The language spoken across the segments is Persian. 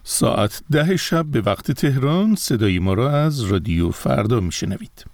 ساعت 10 شب به وقت تهران صدای ما را از رادیو فردا میشنوید.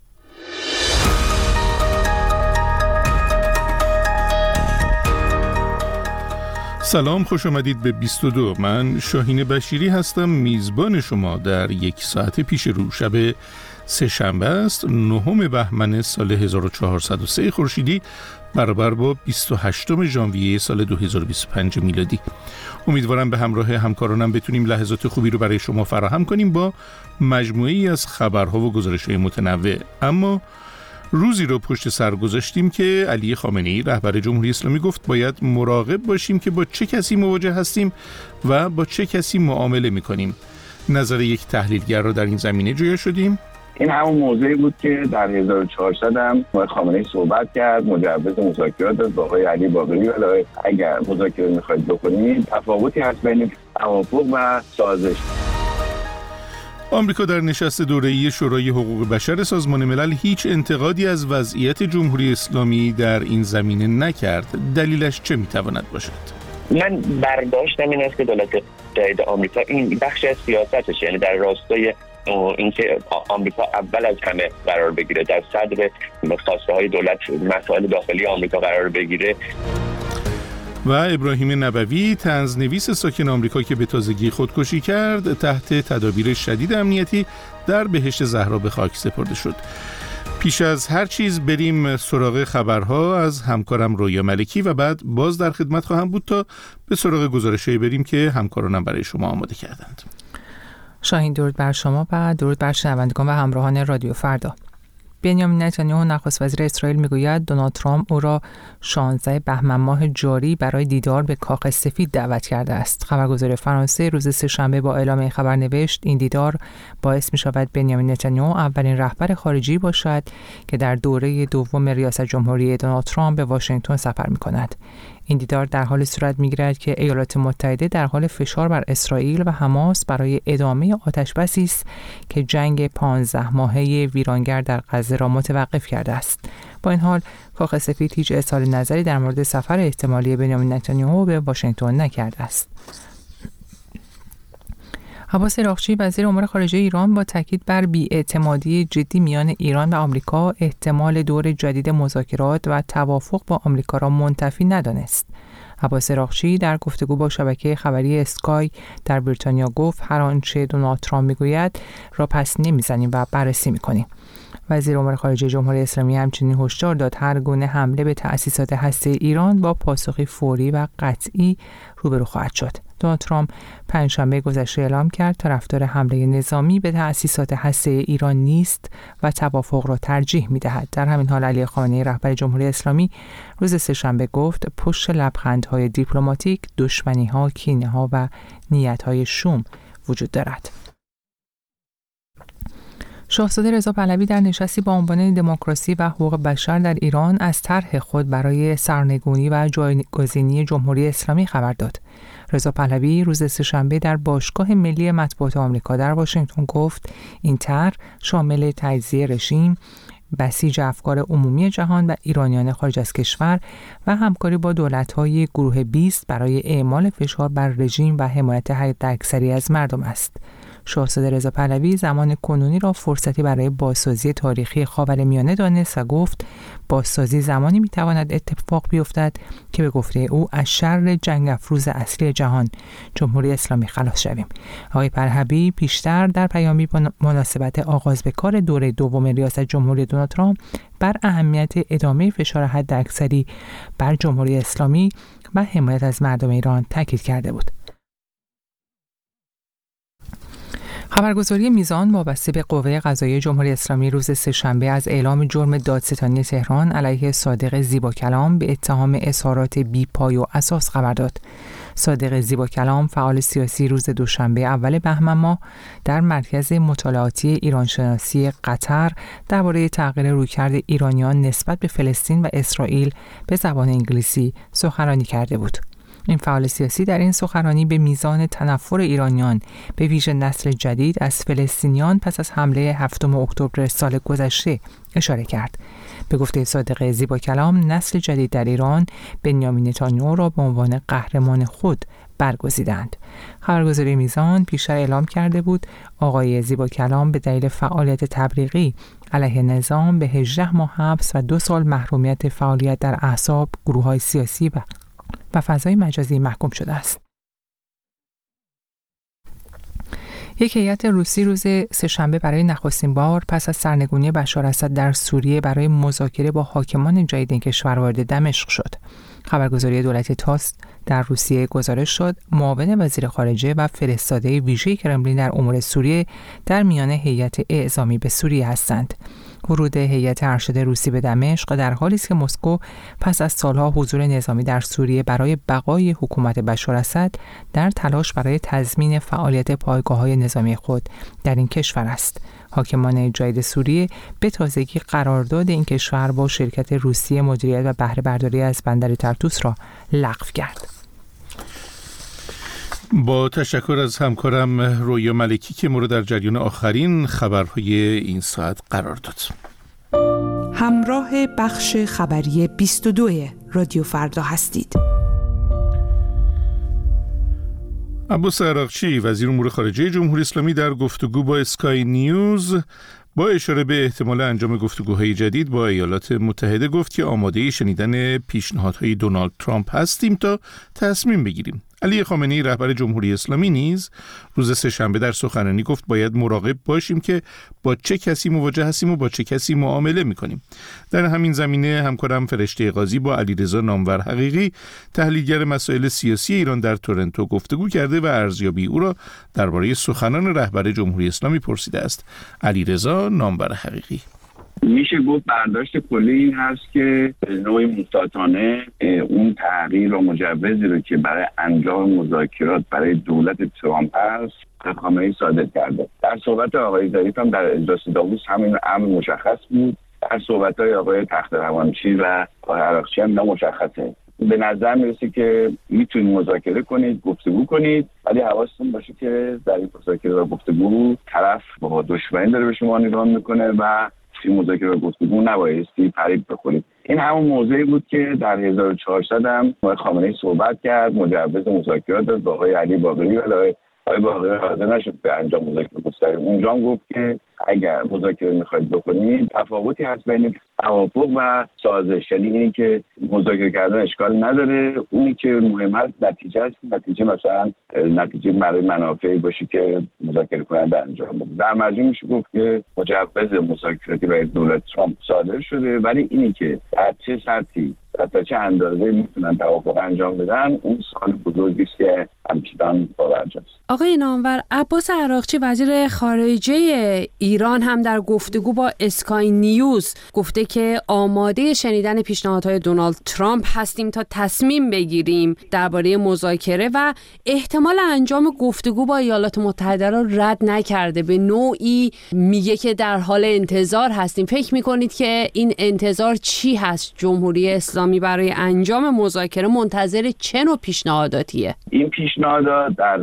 سلام، خوش آمدید به 22. من شاهین بشیری هستم، میزبان شما در یک ساعت پیش رو. شب سه شنبه است، 9 بهمن سال 1403 خورشیدی برابر با 28 ژانویه سال 2025 میلادی. امیدوارم به همراه همکارانم بتونیم لحظات خوبی رو برای شما فراهم کنیم با مجموعه‌ای از خبرها و گزارش‌های متنوع. اما روزی رو پشت سر گذاشتیم که علی خامنه‌ای رهبر جمهوری اسلامی گفت باید مراقب باشیم که با چه کسی مواجه هستیم و با چه کسی معامله می‌کنیم. نظر یک تحلیلگر رو در این زمینه جویا شدیم. این همون موضوعی بود که در 1400 هم آقای خامنه‌ای صحبت کرد، مجوز مذاکرات داد با آقای علی باقری. ولی اگر مذاکره می‌خواید بکنید تفاوتی هست بین توافق و سازش. آمریکا در نشست دوره‌ای شورای حقوق بشر سازمان ملل هیچ انتقادی از وضعیت جمهوری اسلامی در این زمینه نکرد. دلیلش چه می‌تواند باشد؟ من برداشتم این است که دولت جدید آمریکا این بخش از سیاستش، یعنی در راستای اینکه آمریکا اول از همه قرار بگیره، در صدر خواسته‌های دولت مسائل داخلی آمریکا قرار بگیره. و ابراهیم نبوی، طنزنویس ساکن آمریکا که به تازگی خودکشی کرد، تحت تدابیر شدید امنیتی در بهشت زهرا به خاک سپرده شد. پیش از هر چیز بریم سراغ خبرها از همکارم رویا ملکی و بعد باز در خدمت خواهم بود تا به سراغ گزارش‌هایی بریم که همکارانم برای شما آماده کردند. شاهین، درود بر شما و درود بر شنوندگان و همراهان رادیو فردا. بنیامین نتانیاهو نخست وزیر اسرائیل میگوید دونالد ترامپ او را 16 بهمن ماه جاری برای دیدار به کاخ سفید دعوت کرده است. خبرگزاری فرانسه روز سه‌شنبه با اعلام این خبر نوشت این دیدار باعث می شود بنیامین نتانیاهو اولین رهبر خارجی باشد که در دوره دوم ریاست جمهوری دونالد ترامپ به واشنگتن سفر می کند. این دیدار در حال صورت می‌گیرد که ایالات متحده در حال فشار بر اسرائیل و حماس برای ادامه آتش‌بسی است که جنگ 15 ماهه ویرانگر در غزه را متوقف کرده است. با این حال کاخ سفید هیچ اظهار نظری در مورد سفر احتمالی بنیامین نتانیاهو به واشنگتن نکرده است. عباس اراغچی وزیر امور خارجه ایران با تاکید بر بی‌اعتمادی جدی میان ایران و آمریکا احتمال دور جدید مذاکرات و توافق با آمریکا را منتفی ندانست. عباس اراغچی در گفتگو با شبکه خبری اسکای در بریتانیا گفت هر آنچه دونالد ترامپ میگوید را پس نمیزنیم و بررسی میکنیم. وزیر امور خارجه جمهوری اسلامی همچنین هشدار داد هر گونه حمله به تأسیسات هسته‌ای ایران با پاسخی فوری و قطعی روبرو خواهد شد. دونالد ترامپ پنجشنبه گذشته اعلام کرد طرفدار حمله نظامی به تأسیسات هسته‌ای ایران نیست و توافق را ترجیح می‌دهد. در همین حال علی خامنه‌ای رهبر جمهوری اسلامی روز سه‌شنبه گفت پشت لبخندهای دیپلماتیک دشمنی‌ها، کینه‌ها و نیت‌های شوم وجود دارد. شاهزاده رضا پهلوی در نشستی با عنوان دموکراسی و حقوق بشر در ایران از طرح خود برای سرنگونی و جایگزینی جمهوری اسلامی خبر داد. رضا پهلوی روز سه‌شنبه در باشگاه ملی مطبوعات آمریکا در واشنگتن گفت این طرح شامل تجزیه رژیم، بسیج افکار عمومی جهان و ایرانیان خارج از کشور و همکاری با دولت‌های گروه 20 برای اعمال فشار بر رژیم و حمایت حداکثری از مردم است. شاهزاده رضا پهلوی زمان کنونی را فرصتی برای بازسازی تاریخی خاورمیانه دانست و گفت بازسازی زمانی میتواند اتفاق بیفتد که به گفته او از شر جنگ افروز اصلی جهان جمهوری اسلامی خلاص شویم. آقای پهلوی پیشتر در پیامی با مناسبت آغاز به کار دوره دوم ریاست جمهوری دونالد ترامپ بر اهمیت ادامه فشار حداکثری بر جمهوری اسلامی و حمایت از مردم ایران تاکید کرده بود. خبرگزاری میزان وابسته به قوه قضاییه جمهوری اسلامی روز سه‌شنبه از اعلام جرم دادستانی تهران علیه صادق زیباکلام به اتهام اظهارات بی‌پای و اساس خبر داد. صادق زیباکلام فعال سیاسی روز دوشنبه اول بهمن ماه در مرکز مطالعاتی ایرانشناسی قطر درباره تغییر رویکرد ایرانیان نسبت به فلسطین و اسرائیل به زبان انگلیسی سخنرانی کرده بود. این فعال سیاسی در این سخنرانی به میزان تنفر ایرانیان به ویژه نسل جدید از فلسطینیان پس از حمله 7 اکتبر سال گذشته اشاره کرد. به گفته صادق زیباکلام، نسل جدید در ایران بنیامین نتانیاهو را به عنوان قهرمان خود برگزیدند. خبرگزاری میزان پیشتر اعلام کرده بود آقای زیباکلام به دلیل فعالیت تبلیغی علیه نظام به 18 ماه حبس و 2 سال محرومیت فعالیت در احزاب، گروه‌های سیاسی و فضای مجازی محکوم شده است. یک هیئت روسی روز سه‌شنبه برای نخستین بار پس از سرنگونی بشار اسد در سوریه برای مذاکره با حاکمان جدید این کشور وارد دمشق شد. خبرگزاری دولتی تاس در روسیه گزارش شد معاون وزیر خارجه و فرستاده ویژه کرملین در امور سوریه در میان هیئت اعزامی به سوریه هستند. ورود هیئت ارشد روسی به دمشق در حالی است که مسکو پس از سالها حضور نظامی در سوریه برای بقای حکومت بشار اسد در تلاش برای تضمین فعالیت پایگاه‌های نظامی خود در این کشور است. حاکمان جدید سوریه به تازگی قرارداد این کشور با شرکت روسی مدیریت و بهره برداری از بندر طرطوس را لغو کرد. با تشکر از همکارم رویا ملکی که ما رو در جریان آخرین خبرهای این ساعت قرار داد. همراه بخش خبری 22 رادیو فردا هستید. عباس عراقچی وزیر امور خارجه جمهوری اسلامی در گفتگو با اسکای نیوز با اشاره به احتمال انجام گفتگوهای جدید با ایالات متحده گفت که آماده شنیدن پیشنهادهای دونالد ترامپ هستیم تا تصمیم بگیریم. علی خامنه‌ای رهبر جمهوری اسلامی نیز روز سه‌شنبه در سخنرانی گفت باید مراقب باشیم که با چه کسی مواجه هستیم و با چه کسی معامله می‌کنیم. در همین زمینه همکارم فرشته قاضی با علیرضا نامور حقیقی تحلیلگر مسائل سیاسی ایران در تورنتو گفتگو کرده و ارزیابی او را درباره سخنان رهبر جمهوری اسلامی پرسیده است. علیرضا نامور حقیقی: میشه گفت برداشت کلی این هست که به نوعی محتاطانه اون تغییر و مجوزی رو که برای انجام مذاکرات برای دولت ترامپ هست خامنه‌ای صادر کرده. در صحبت آقای ظریف هم در اجلاس داووس همین امر مشخص بود. در صحبت‌های آقای تخت‌روانچی و آقای عراقچی هم مشخصه. به نظر میرسه که میتونید مذاکره کنید، گفتگو کنید، ولی حواستون باشه که در این مذاکره و گفتگو طرف با دشمنی داره به شما نگاه میکنه و این مذاکره و گفتگو نبایستی فریب بخورید. این همون موضوعی بود که در 1400 هم آقای خامنه‌ای صحبت کرد، مجوز مذاکرات داد با آقای علی باقری، ولی آقای باقری حاضر نشد به انجام مذاکره گستری. اونجا هم گفت که اگر مذاکره میخواید بکنید تفاوتی هست بین توافق و سازش، یعنی اینی که مذاکره کردن اشکال نداره، اونی که مهم است نتیجه است. نتیجه مثلا نتیجه برای منافعی باشه که مذاکره کننده انجام بده. در مجموع میشه گفت که مجوز مذاکراتی برای دولت ترامپ صادر شده، ولی اینی که در چه سطحی و تا چه اندازه میتونن توافق انجام بدن اون سوال بزرگی است که همچنان باورجاست. آقای نامور، عباس عراقچی وزیر خارجه ایران هم در گفتگو با اسکای نیوز گفته که آماده شنیدن پیشنهادهای دونالد ترامپ هستیم تا تصمیم بگیریم درباره مذاکره و احتمال انجام گفتگو با ایالات متحده را رد نکرده. به نوعی میگه که در حال انتظار هستیم. فکر میکنید که این انتظار چی هست؟ جمهوری اسلامی برای انجام مذاکره منتظر چه نوع پیشنهاداتیه؟ این پیشنهادات در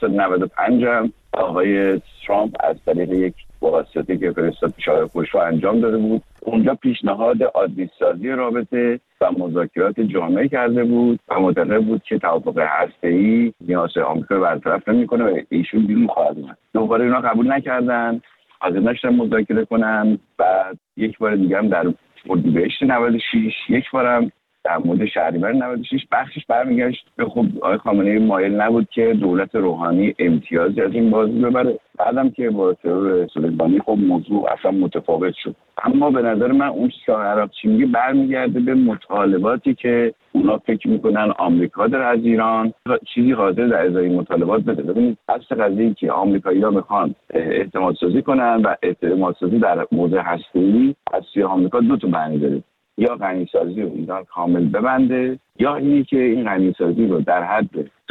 1995 هم آقای ترامپ از طریق یک واسطه که فرستاد پیشنهاد خوشو انجام داده بود. اونجا پیشنهاد عادی سازی رابطه و مذاکرات جامعه کرده بود و معتقد بود که توافق هسته‌ای نیاز آمریکا برطرف نمی‌کنه و ایشون بیرون خواهد اومد. دوباره اینا قبول نکردن، حاضر نشدن مذاکره کنن. بعد یک بار دیگه هم در اردیبهشت 96، یک بارم در مورد شهریور 96 بخشش برمیگشت به خب آقای خامنه‌ای مایل نبود که دولت روحانی امتیازی از این بازی ببره. بعدم که با ترور سلیمانی خب موضوع اصلا متفاوت شد. اما به نظر من اون چیزی که عراقچی میگه برمیگرده به مطالباتی که اونا فکر میکنن آمریکا داره از ایران چیزی حاضر در ازای مطالبات بده. ببینید اصل قضیه که آمریکایی‌ها میخوان اعتماد سازی کنن و اعتماد سازی در موضوع هسته‌ای از سوی آمریکا دو تا معنی داره: یا غنیسازی رو ایران کامل ببنده، یا اینی که این غنیسازی رو در حد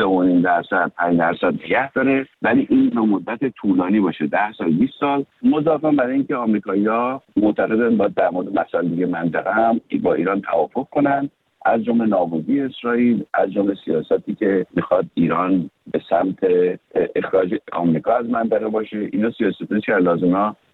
3.5% 5% نگه داره، ولی این به مدت طولانی باشه، 10 سال 20 سال. مضافاً برای اینکه آمریکایی‌ها معتقدن باید در مورد مسائل دیگه منطقه هم با ایران توافق کنن، از جمله نابودی اسرائیل، از جمله سیاستی که میخواد ایران به سمت اخراج آمریکا از منطقه باشه. اینا سیاستایی که لازمه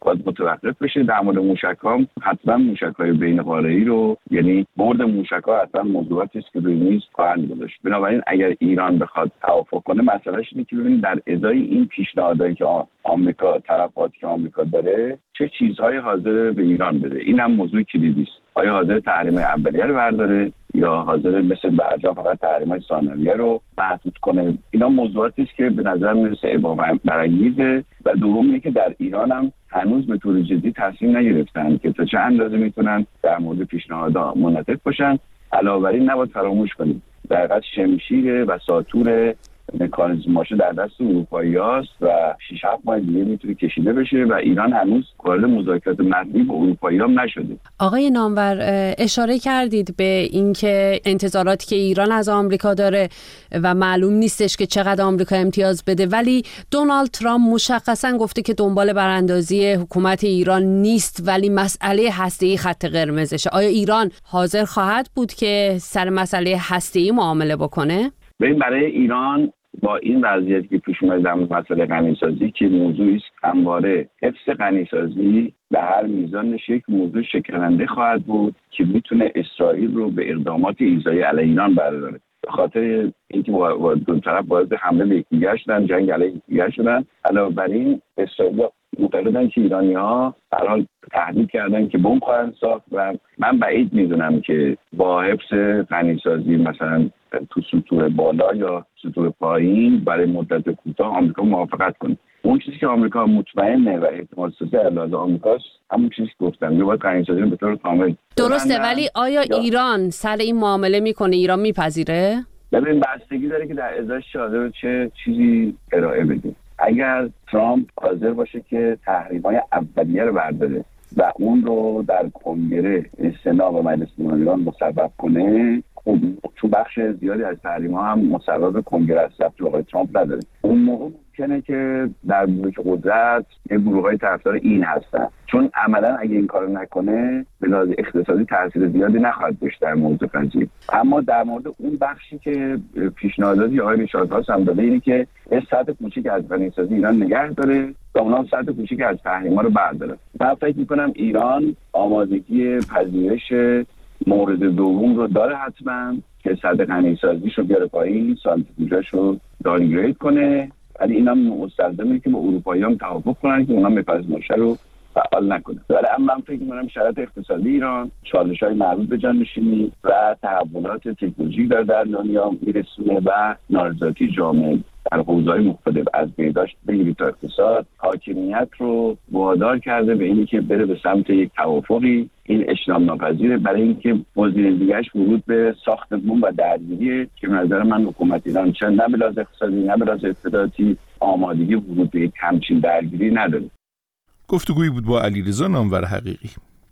باید متوقف بشه. در مورد موشک‌ها حتما موشک‌های بین قاره‌ای رو، یعنی برد موشک‌ها حتما موضوعاتی است که روی میز خواهند گذاشت. بنابراین اگر ایران بخواد توافق کنه، مسئلهش اینه که ببینید در ازای این پیشنهادایی که آمریکا، طرفاتی که آمریکا داره، چه چیزهای حاضر به ایران بده. این هم موضوع کلیدی است. آیا حاضر تحریم اولیه رو برداره یا حاضر مثل برجام فقط تحریم‌های ثانویه رو محدود کنه؟ اینا موضوعاتی است که به نظر میرسه ابهام برانگیزه. و دوم اینه که در ایران هم هنوز به طور جدی تصمیم نگرفتن که تا چه اندازه میتونن در مورد پیشنهادها منعطف باشن. علاوه بر این نباید فراموش کنیم در حقیقت شمشیر و ساطور مکانیزم ماشه در دست اروپایی هاست و 6-7 ماه دیگه میتونه کشیده بشه و ایران هنوز وارد مذاکرات متنی با اروپایی ها نشده. آقای نامور، اشاره کردید به اینکه انتظاراتی که ایران از آمریکا داره و معلوم نیستش که چقدر آمریکا امتیاز بده، ولی دونالد ترامپ مشخصا گفته که دنبال براندازی حکومت ایران نیست، ولی مسئله هسته‌ای خط قرمزشه. آیا ایران حاضر خواهد بود که سر مسئله هسته‌ای معامله بکنه؟ برای ایران با این وضعیتی که پیش اومده در مسئله غنیسازی که موضوعی است همواره، حفظ غنیسازی به هر میزانش یک موضوع شکننده خواهد بود که میتونه اسرائیل رو به اقدامات ایذایی علیه ایران برداره. به خاطر اینکه دو طرف وارد حمله به یکدیگر شدن، جنگ علیه یکدیگر شدن. علاوه بر این اسرائیل معتقدن که ایرانی‌ها هر حال تهدید کردن که بمب خواهند ساخت و من بعید میدونم که با حفظ غنیسازی مثلا تو سطوح بالا یا سطوح پایین برای مدت کوتاه آمریکا موافقت کنه. اون چیزی که آمریکا مطمئنه و احتمال سازی علاوه آمریکاست همون چیزی که گفتم، باید غنیسازی رو به طور کامل. درسته، ولی آیا ایران سر این معامله میکنه؟ ایران میپذیره؟ ببین بستگی داره که در ازاش حاضر چه چیزی ارائه بده. اگر ترامپ حاضر باشه که تحریم‌های اولیه رو برداره و اون رو در کنگره، سنا و مجلس نوین ایران مصوب کنه، چون بخش زیادی از تحریم‌ها هم مصوب کنگره است، تو آقای ترامپ نداره، اون موقع ممکنه که در بلوک قدرت یه گروه‌های طرفدار این هستن، چون عملاً اگه این کارو نکنه به لحاظ اقتصادی تاثیر زیادی نخواهد داشت در موضوع قضیه. اما در مورد اون بخشی که پیشنهاداتی آقای ریچارد هم داده، اینه که یه سطح کوچیک از غنیسازی ایران نگه داره و اونها سطح کوچیک از تحریم‌ها رو برداره. من فکر می‌کنم ایران آمادگی پذیرش مورد دوم رو داره حتما که سطح غنیسازیش رو بیاره پایین، سانتریفیوژش رو داونگرید کنه، ولی اینا مستلزمه که با اروپایی هم توافق کنن که اونا مکانیزم‌ها رو فعال نکنه. ولی من فکر می‌کنم شرایط اقتصادی ایران، چالش‌های مربوط به جانشینی و تحولات تکنولوژی در دنیا میرسونه و نارضایتی جامعه در حوزه‌های مختلف از بهداشت بگیرید تا اقتصاد، حاکمیت رو وادار کرده به اینکه بره به سمت یک توافقی. این اجتناب ناپذیره برای اینکه گزینه دیگه‌اش ورود به ساخت بمب و درگیریه که به نظر من حکومت ایران چه نه به لحاظ اقتصادی نه به لحاظ اطلاعاتی آمادگی ورود به یک همچین درگیری نداره. گفتگویی بود با علیرضا نامور حقیقی.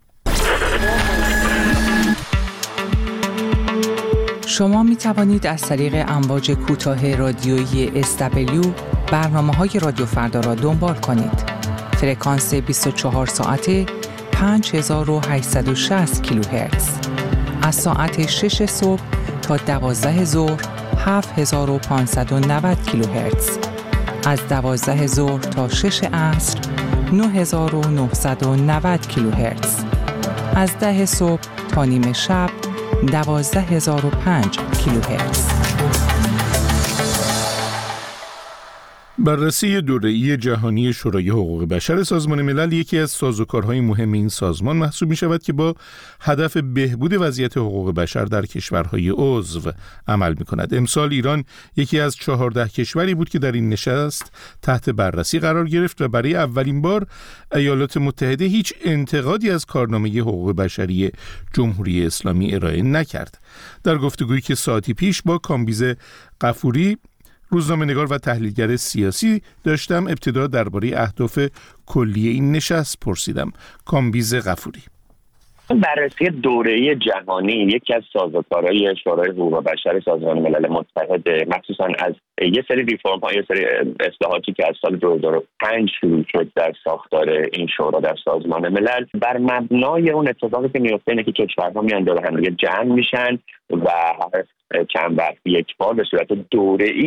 شما می توانید از طریق امواج کوتاه رادیویی SW برنامه‌های رادیو فردا را دنبال کنید. فرکانس 24 ساعته 5860 کیلوهرتز. از ساعت 6 صبح تا 12 ظهر 7590 کیلوهرتز. از 12 ظهر تا 6 عصر 9990 کیلوهرتز. از 10 صبح تا نیم شب 12005 کیلوهرتز. بررسی دوره‌ای جهانی شورای حقوق بشر سازمان ملل یکی از سازوکارهای مهم این سازمان محسوب می شود که با هدف بهبود وضعیت حقوق بشر در کشورهای عضو عمل می کند. امسال ایران یکی از 14 کشوری بود که در این نشست تحت بررسی قرار گرفت و برای اولین بار ایالات متحده هیچ انتقادی از کارنامه حقوق بشری جمهوری اسلامی ارائه نکرد. در گفتگویی که ساعتی پیش با کامبیز غفوری، روزنامه‌نگار و تحلیلگر سیاسی داشتم، ابتدا درباره اهداف کلی این نشست پرسیدم. کامبیز غفوری: بررسی دوره‌ای جهانی یکی از سازوکارهای شورای حقوق بشر سازمان ملل متحد، مخصوصا از یه سری ریفرم‌ها، یه سری اصلاحاتی که از سال 2005 شروع شد در ساختار این شورا در سازمان ملل، بر مبنای اون اتفاقی که میفته اینه که کشورها میان دور هم دیگه جمع میشن و هر چند وقت یک بار به صورت دوره‌ای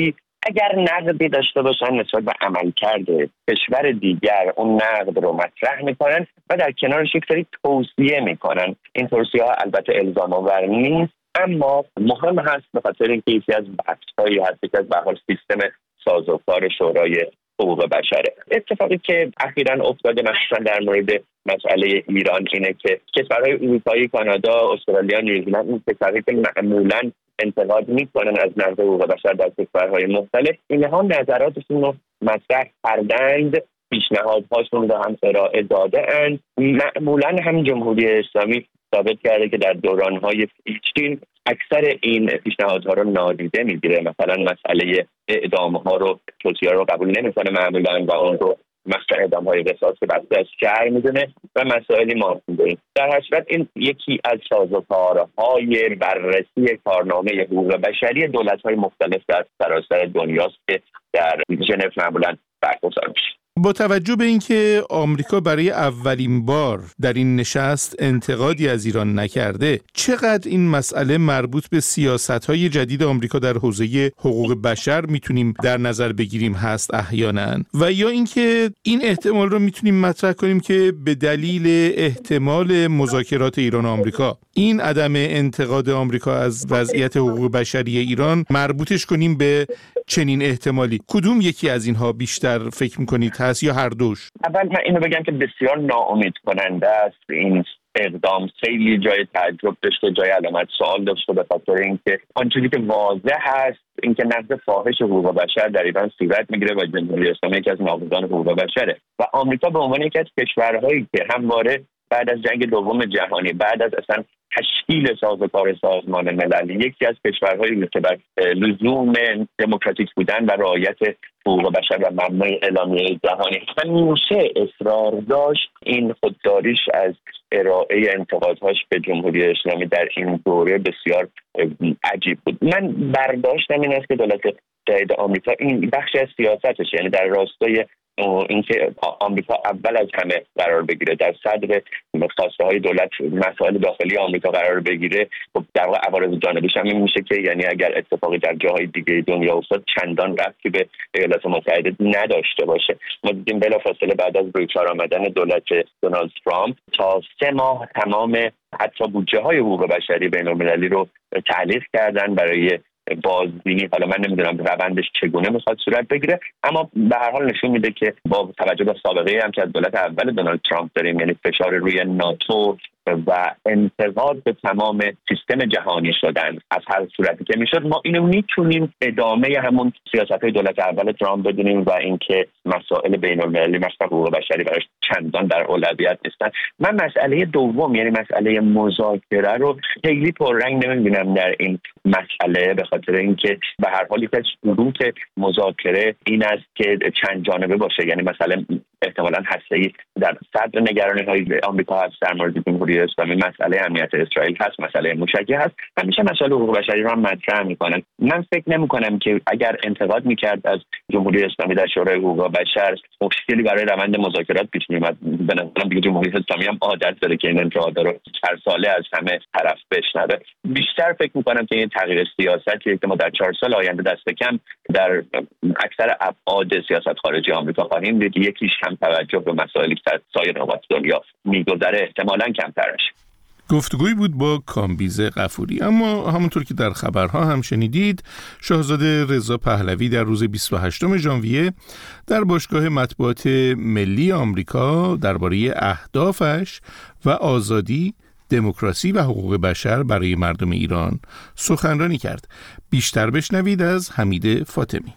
اگر نقدی داشته باشن نسبت به عملکرد کشور دیگر، اون نقد رو مطرح میکنن و در کنارش یک سری توصیه میکنن. این توصیه ها البته الزام آور نیست، اما مهم هست به خاطر اینکه یکی از بحث‌هایی هست که از به حال سیستم سازوکار شورای حقوق بشره. اتفاقی که اخیراً افتاده مخصوصا در مورد مسئله ایران اینه که کشورهای اروپایی، کانادا، استرالیا، نیوزیلند، این کشورهایی که معمولاً انتقاد میکنن از نقض حقوق بشر در کشورهای مختلف، اینها نظراتشون رو مطرح کردند، پیشنهادهاشون رو هم ارائه داده‌اند. معمولاً هم جمهوری اسلامی ثابت کرده که در دوران‌های پیشین اکثر این پیشنهادها رو نادیده میگیره. مثلا مسئله اعدام‌ها رو، توصیه رو قبول نمی‌کنه معمولاً و اون رو مثل اعدام‌های قصاص که بسته از شرع می‌دونه و مسائلی ماننده. در هر صورت این یکی از سازوکارهای بررسی کارنامه حقوق بشری دولت‌های مختلف در سراسر دنیاست که در ژنو معمولاً برگزار میشه. با توجه به اینکه آمریکا برای اولین بار در این نشست انتقادی از ایران نکرده، چقدر این مسئله مربوط به سیاست‌های جدید آمریکا در حوزه حقوق بشر میتونیم در نظر بگیریم هست احیانا، و یا اینکه این احتمال رو میتونیم مطرح کنیم که به دلیل احتمال مذاکرات ایران و آمریکا این عدم انتقاد آمریکا از وضعیت حقوق بشری ایران مربوطش کنیم به چنین احتمالی؟ کدوم یکی از اینها بیشتر فکر میکنید هست یا هر دوش؟ اول من اینو بگم که بسیار ناامید کننده است این اقدام. خیلی جای تعجب داشته، جای علامت سوال داشته، به خاطر اینکه آنچه که واضح هست اینکه نقض فاحش حقوق بشر در ایران صورت میگیره و جمهوری اسلامی یکی از ناقضان حقوق بشره و آمریکا به عنوان یکی از کشورهایی که همواره بعد از جنگ دوم جهانی، بعد از اصلا تشکیل سازوکار سازمان ملل، یکی از کشورهایی که بر لزوم دموکراتیک بودن و رعایت حقوق بشر و مبنای اعلامیه جهانی همیشه اصرار داشت، این خودداریش از ارائه انتقادهاش به جمهوری اسلامی در این دوره بسیار عجیب بود. من برداشتم این است که دولت جدید آمریکا این بخش از سیاستش، یعنی در راستای اینکه آمریکا اول از همه قرار بگیره، در صدر خواسته های دولت مسائل داخلی آمریکا قرار بگیره، خب در واقع عوارض جانبیش هم این میشه که یعنی اگر اتفاقی در جاهای دیگه دنیا افتاد چندان ربطی به ایالات متحده نداشته باشه. ما دیدیم بلافاصله بعد از روی کار آمدن دولت دونالد ترامپ تا 3 ماه تمام حتی بودجه های حقوق بشری بین‌المللی رو تعلیق کردن برای بازبینی. حالا من نمیدونم روندش چگونه میخواد صورت بگیره، اما به هر حال نشون میده که با توجه به سابقه هم که از دولت اول دونالد ترامپ داریم، یعنی فشار روی ناتو و انتقاد به تمام سیستم جهانی شدن از هر صورتی که میشد، ما اینو میتونیم ادامه همون سیاست‌های دولت اول ترامپ بدونیم و اینکه مسائل بین‌المللی مثل حقوق بشری براش چندان در اولویت نیستن. من مسئله دوم یعنی مسئله مذاکره رو خیلی پررنگ نمیبینم در این مسئله، به خاطر اینکه به هر حال یک از شروط مذاکره این است که چند جانبه باشه، یعنی مثلا احتمالاً هسته‌ای در صدر نگرانی‌های آمریکا هست در مورد جمهوری اسلامی، مسئله امنیت اسرائیل هست، مسئله موشکی هست، همیشه مسئله حقوق بشری رو هم مطرح می‌کنن. من فکر نمی‌کنم که اگر انتقاد می‌کرد از جمهوری اسلامی در شورای حقوق بشر مشکلی برای روند مذاکرات پیش می‌آمد. به نظرم دیگه جمهوری اسلامی هم عادت داره که این انتقادا رو هر ساله از همه طرف بشنوه. بیشتر فکر می‌کنم که این تغییر سیاستی که ما در 4 سال آینده دست کم در اکثر ابعاد سیاست خارجی آمریکا خواهیم دید، یکیش هم توجه به مسائلی که در سایر نقاط دنیا می‌گذره احتمالاً کمتر میشه. گفتگویی بود با کامبیز غفوری. اما همونطور که در خبرها هم شنیدید، شاهزاده رضا پهلوی در روز 28 ژانویه در باشگاه مطبوعات ملی آمریکا درباره اهدافش و آزادی، دموکراسی و حقوق بشر برای مردم ایران سخنرانی کرد. بیشتر بشنوید از حمید فاطمی.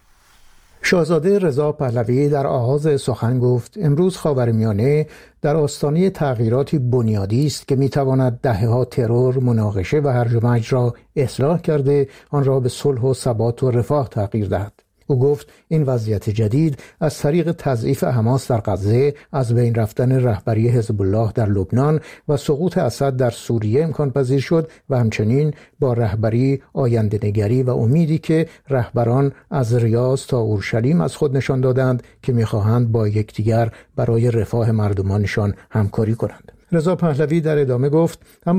شاهزاده رضا پهلوی در آغاز سخن گفت امروز خاورمیانه در آستانه تغییراتی بنیادی است که میتواند دهه‌ها ترور، مناقشه و هرج و مرج را اصلاح کرده آن را به صلح و ثبات و رفاه تغییر دهد. او گفت این وضعیت جدید از طریق تضعیف حماس در غزه، از بین رفتن رهبری حزب الله در لبنان و سقوط اسد در سوریه امکان پذیر شد و همچنین با رهبری، آینده‌نگری و امیدی که رهبران از ریاض تا اورشلیم از خود نشان دادند که می‌خواهند با یکدیگر برای رفاه مردمانشان همکاری کنند. رضا پهلوی در ادامه گفت اما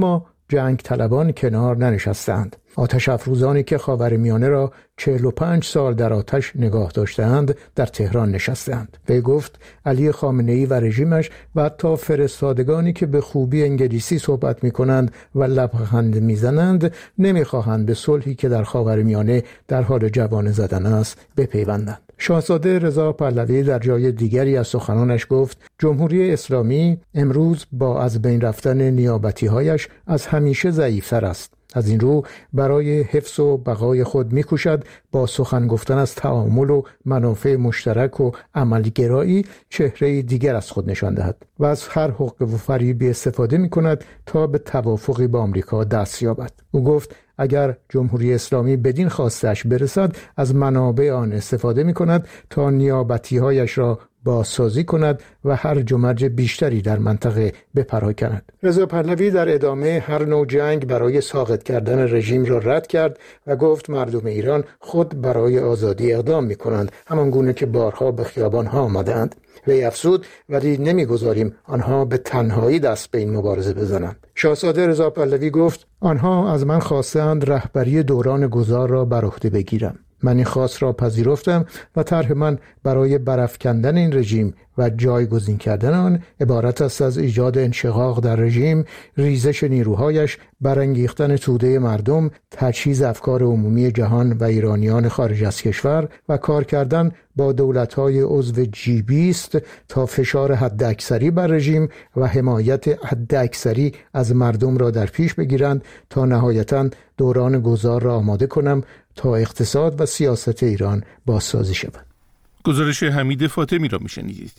جنگ طلبان کنار ننشستند. آتش افروزانی که خاورمیانه را 45 سال در آتش نگاه داشتند در تهران نشستند. وی گفت علی خامنه‌ای و رژیمش و حتی فرستادگانی که به خوبی انگلیسی صحبت می‌کنند و لبخند می‌زنند نمی‌خواهند به صلحی که در خاورمیانه در حال جوانه زدن است بپیوندند. شاهزاده رضا پهلوی در جای دیگری از سخنانش گفت جمهوری اسلامی امروز با از بین رفتن نیابتی‌هایش از همیشه ضعیف‌تر است. از این رو برای حفظ و بقای خود می‌کوشد با سخن گفتن از تعامل و منافع مشترک و عملگرایی چهره دیگر از خود نشان دهد و از هر حقه و فریبی استفاده می‌کند تا به توافقی با آمریکا دست یابد. او گفت اگر جمهوری اسلامی بدین خواستش برسد از منابع آن استفاده می‌کند تا نیابتی‌هایش را بازسازی کند و هر جمرج بیشتری در منطقه بپراکند. رضا پهلوی در ادامه هر نوع جنگ برای ساقط کردن رژیم را رد کرد و گفت مردم ایران خود برای آزادی اقدام می‌کنند، همان گونه که بارها به خیابان‌ها آمدند. وی افزود ولی نمی‌گذاریم آنها به تنهایی دست به این مبارزه بزنند. شاهزاده رضا پهلوی گفت آنها از من خواستند رهبری دوران گذار را بر عهده بگیرم. من این خواست را پذیرفتم و طرح من برای برافکندن این رژیم و جایگزین کردن آن عبارت است از ایجاد انشقاق در رژیم، ریزش نیروهایش، برانگیختن توده مردم، تجهیز افکار عمومی جهان و ایرانیان خارج از کشور و کار کردن با دولت‌های عضو G20 تا فشار حداکثری بر رژیم و حمایت حداکثری از مردم را در پیش بگیرند تا نهایتاً دوران گذار را آماده کنم تا اقتصاد و سیاست ایران بازسازی شود. گزارش حمید فاطمی را میشنیدید.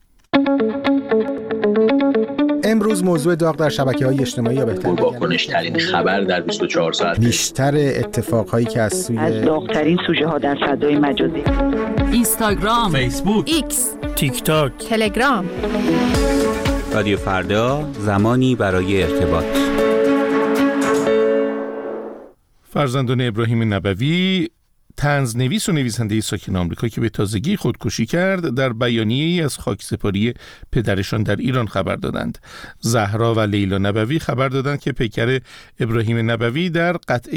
امروز موضوع داغ در شبکه‌های اجتماعی یا بهتر واکنش‌ترین خبر در 24 ساعت، بیشتر اتفاقهایی که از داغ‌ترین سوژه‌ها در فضای مجازی، اینستاگرام، فیسبوک، ایکس، تیک تاک، تلگرام. رادیو فردا، زمانی برای ارتباط. فرزندان ابراهیم نبوی، طنزنویس و نویسنده ساکن آمریکا که به تازگی خودکشی کرد، در بیانیه‌ای از خاکسپاری پدرشان در ایران خبر دادند. زهرا و لیلا نبوی خبر دادند که پیکر ابراهیم نبوی در قطعه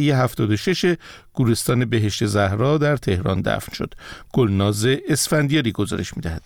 76 گورستان بهشت زهرا در تهران دفن شد. گلناز اسفندیاری گزارش می‌دهد.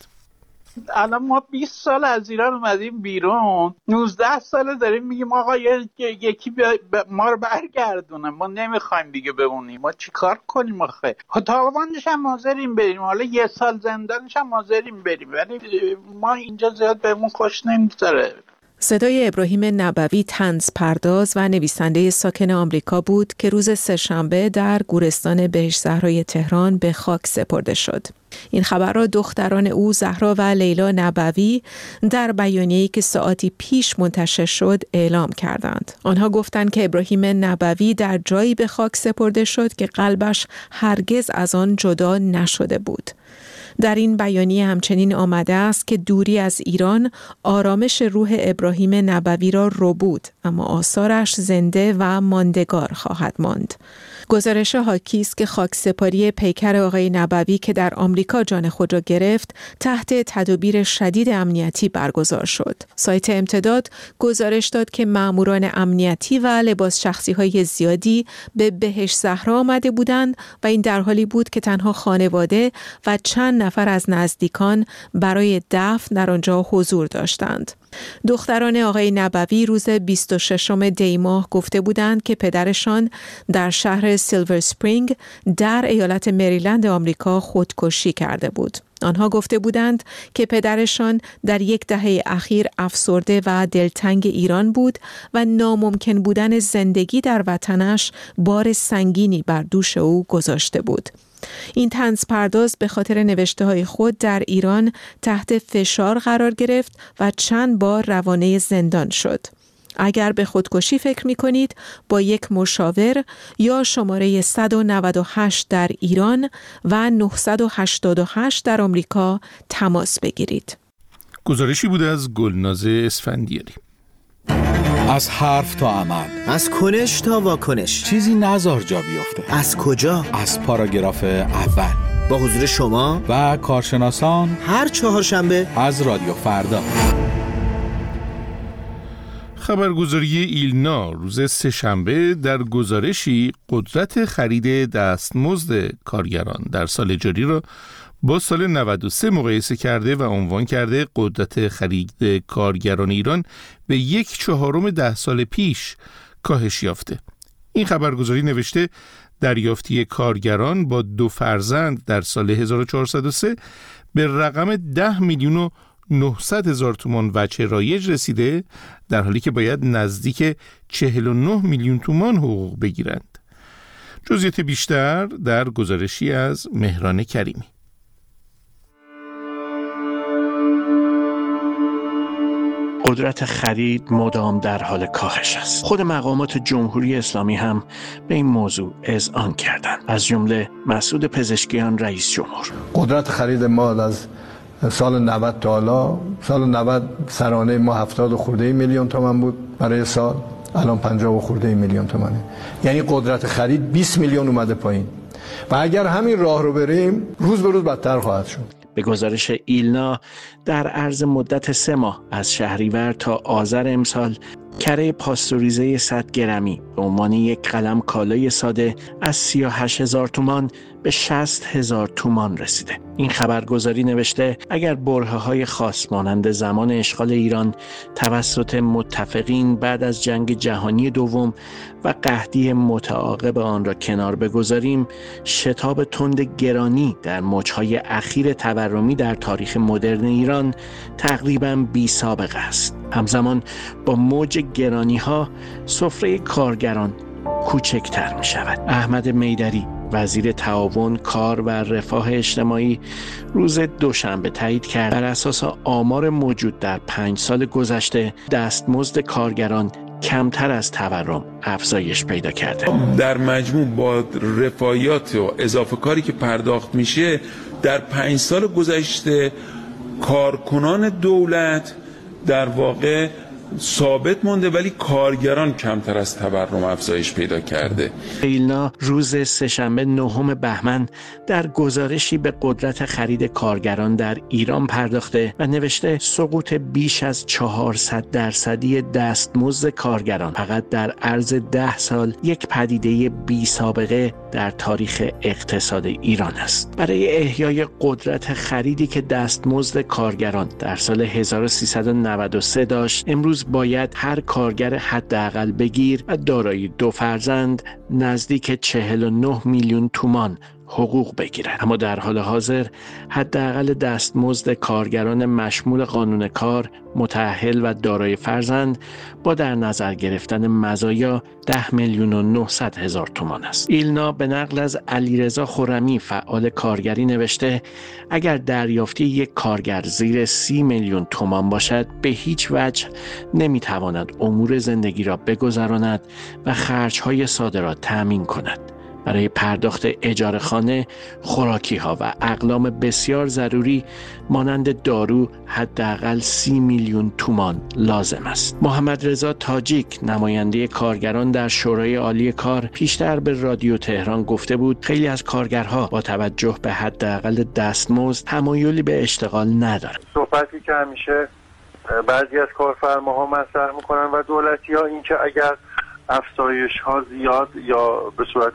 الان ما 20 سال از ایران اومدیم بیرون، 19 سال داریم میگیم آقا یکی ما رو برگردونه، ما نمیخوایم دیگه بمونیم، ما چیکار کنیم آخه؟ تاوانش هم حاضریم بریم، حالا 1 سال زندانش هم حاضریم بریم، ولی ما اینجا زیاد بهمون خوش نمیگذره. صدای ابراهیم نبوی طنز پرداز و نویسنده ساکن آمریکا بود که روز سه‌شنبه در گورستان بهشت زهرای تهران به خاک سپرده شد. این خبر را دختران او زهرا و لیلا نبوی در بیانیه‌ای که ساعتی پیش منتشر شد اعلام کردند. آنها گفتند که ابراهیم نبوی در جایی به خاک سپرده شد که قلبش هرگز از آن جدا نشده بود. در این بیانیه همچنین آمده است که دوری از ایران آرامش روح ابراهیم نبوی را ربود، اما آثارش زنده و ماندگار خواهد ماند. گزارش حاکی است که خاکسپاری پیکر آقای نبوی که در آمریکا جان خود را گرفت تحت تدابیر شدید امنیتی برگزار شد. سایت امتداد گزارش داد که ماموران امنیتی و لباس شخصی‌های زیادی به بهشت زهرا آمده بودند و این در حالی بود که تنها خانواده و چند نفر از نزدیکان برای دفن در آنجا حضور داشتند. دختران آقای نبوی روز 26 دی ماه گفته بودند که پدرشان در شهر سیلور سپرینگ در ایالت مریلند آمریکا خودکشی کرده بود. آنها گفته بودند که پدرشان در 1 دهه اخیر افسرده و دلتنگ ایران بود و ناممکن بودن زندگی در وطنش بار سنگینی بر دوش او گذاشته بود. این طنز پرداز به خاطر نوشته‌های خود در ایران تحت فشار قرار گرفت و چند بار روانه زندان شد. اگر به خودکشی فکر می‌کنید با یک مشاور یا شماره 198 در ایران و 988 در آمریکا تماس بگیرید. گزارشی بوده از گلناز اسفندیاری. از حرف تا عمل، از کنش تا واکنش، چیزی نذار جا بیفته. از کجا؟ از پاراگراف اول با حضور شما و کارشناسان هر چهارشنبه از رادیو فردا. خبرگزاری ایلنا روز سه‌شنبه در گزارشی قدرت خرید دستمزد کارگران در سال جاری را با سال 93 مقایسه کرده و عنوان کرده قدرت خرید کارگران ایران به 1/4 10 سال پیش کاهش یافته. این خبرگزاری نوشته دریافتی کارگران با 2 فرزند در سال 1403 به رقم 10,900,000 تومان وجه رایج رسیده، در حالی که باید نزدیک 49 میلیون تومان حقوق بگیرند. جزئیات بیشتر در گزارشی از مهران کریمی. قدرت خرید مدام در حال کاهش است. خود مقامات جمهوری اسلامی هم به این موضوع اذعان کردند، از جمله مسعود پزشکیان رئیس جمهور. قدرت خرید مال از سال 90 تا حالا، سال 90 سرانه ما 70 خورده میلیون تومان بود برای سال، الان 50 خورده میلیون تومانه. یعنی قدرت خرید 20 میلیون اومده پایین و اگر همین راه رو بریم روز به روز بدتر خواهد شد. به گزارش ایلنا در عرض مدت 3 ماه از شهریور تا آذر امسال کره پاستوریزه 100 گرمی به عنوان یک قلم کالای ساده از 38,000 تومان به 60,000 تومان رسیده. این خبرگزاری نوشته اگر برهه‌های خاص مانند زمان اشغال ایران توسط متفقین بعد از جنگ جهانی دوم و قحطی متعاقب آن را کنار بگذاریم، شتاب تند گرانی در موج‌های اخیر تورمی در تاریخ مدرن ایران تقریباً بی‌سابقه است. همزمان با موج گرانی‌ها سفره کارگران کوچکتر می شود. احمد میدری وزیر تعاون، کار و رفاه اجتماعی روز دوشنبه تایید کرد بر اساس آمار موجود در 5 سال گذشته دستمزد کارگران کمتر از تورم افزایش پیدا کرده. در مجموع با رفاهیات و اضافه کاری که پرداخت میشه در 5 سال گذشته کارکنان دولت در واقع ثابت مونده ولی کارگران کمتر از تورم افزایش پیدا کرده. ایلنا روز سه‌شنبه 9 بهمن در گزارشی به قدرت خرید کارگران در ایران پرداخته و نوشته سقوط بیش از 400% دستمزد کارگران فقط در عرض 10 سال یک پدیده بی سابقه در تاریخ اقتصاد ایران است. برای احیای قدرت خریدی که دستمزد کارگران در سال 1393 داشت، امروز باید هر کارگر حداقل بگیر و دارای 2 فرزند نزدیک 49 میلیون تومان حقوق بگیرد. اما در حال حاضر حداقل دستمزد کارگران مشمول قانون کار، متأهل و دارای فرزند با در نظر گرفتن مزایا 10,900,000 تومان است. ایلنا به نقل از علیرضا خرمی فعال کارگری نوشته اگر دریافتی یک کارگر زیر 30 میلیون تومان باشد به هیچ وجه نمیتواند امور زندگی را بگذراند و خرج‌های ساده را تأمین کند. برای پرداخت اجاره خانه، خوراکی ها و اقلام بسیار ضروری مانند دارو حداقل 30 میلیون تومان لازم است. محمد رضا تاجیک نماینده کارگران در شورای عالی کار پیشتر به رادیو تهران گفته بود خیلی از کارگرها با توجه به حداقل دستمزد تمایلی به اشتغال ندارند. صحبتی که همیشه بعضی از کارفرماها مطرح میکنن و دولتی ها این که اگر افزایش ها زیاد یا به صورت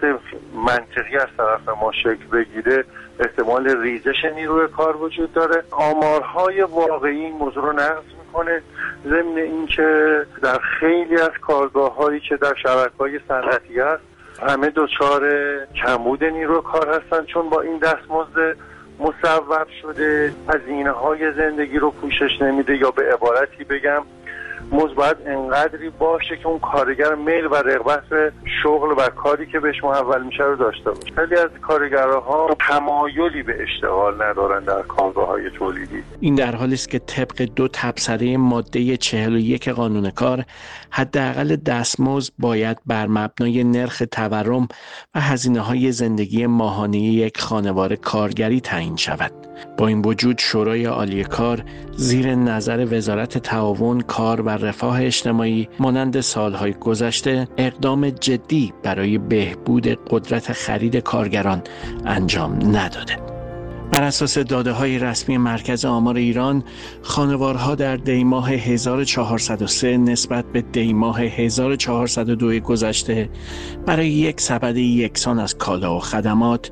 منطقی از طرف ما شکل بگیره احتمال ریزش نیروی کار وجود داره. آمارهای واقعی این موضوع رو نقض میکنه، ضمن اینکه در خیلی از کارگاه‌هایی که در شبکه‌های صنعتی هست همه دچار کمبود نیروی کار هستن، چون با این دستمزد مصوب شده هزینه‌های زندگی رو پوشش نمیده، یا به عبارتی بگم مزد باید انقدری باشه که اون کارگر میل و رغبت به شغل و کاری که بهش محول میشه رو داشته باشه. خیلی از کارگرها تمایلی به اشتغال ندارن در کارگاه‌های تولیدی. این در حالی است که طبق 2 تبصره ماده 41 قانون کار حداقل دستمزد باید بر مبنای نرخ تورم و هزینه‌های زندگی ماهانه یک خانوار کارگری تعیین شود. با این وجود شورای عالی کار زیر نظر وزارت تعاون، کار و رفاه اجتماعی مانند سالهای گذشته اقدام جدی برای بهبود قدرت خرید کارگران انجام نداده. بر اساس داده‌های رسمی مرکز آمار ایران، خانوارها در دیماه 1403 نسبت به دیماه 1402 گذشته برای یک سبد یکسان از کالا و خدمات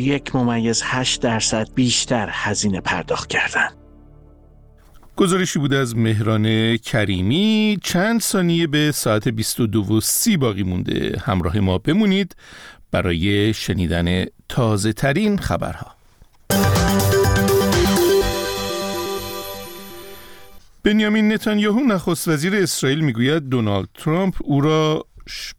31.8% بیشتر هزینه پرداخت کردند. گزارشی بود از مهران کریمی. چند ثانیه به ساعت 22:30 باقی مونده. همراه ما بمونید برای شنیدن تازه ترین خبرها. بنیامین نتانیاهو نخست وزیر اسرائیل میگوید دونالد ترامپ او را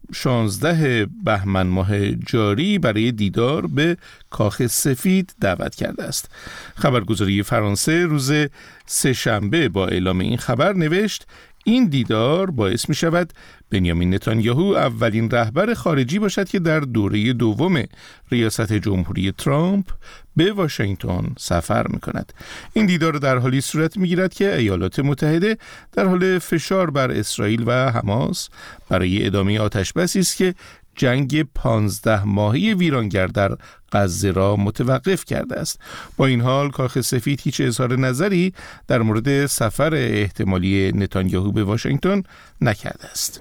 16 بهمن ماه جاری برای دیدار به کاخ سفید دعوت کرده است. خبرگزاری فرانسه روز سه‌شنبه با اعلام این خبر نوشت این دیدار باعث می شود بنیامین نتانیاهو اولین رهبر خارجی باشد که در دوره دوم ریاست جمهوری ترامپ به واشنگتن سفر می کند. این دیدار در حالی صورت می گیرد که ایالات متحده در حال فشار بر اسرائیل و حماس برای ادامه آتش‌بسی است که جنگ 15 ماهه ویرانگر در غزه را متوقف کرده است. با این حال کاخ سفید هیچ اظهار نظری در مورد سفر احتمالی نتانیاهو به واشنگتن نکرده است.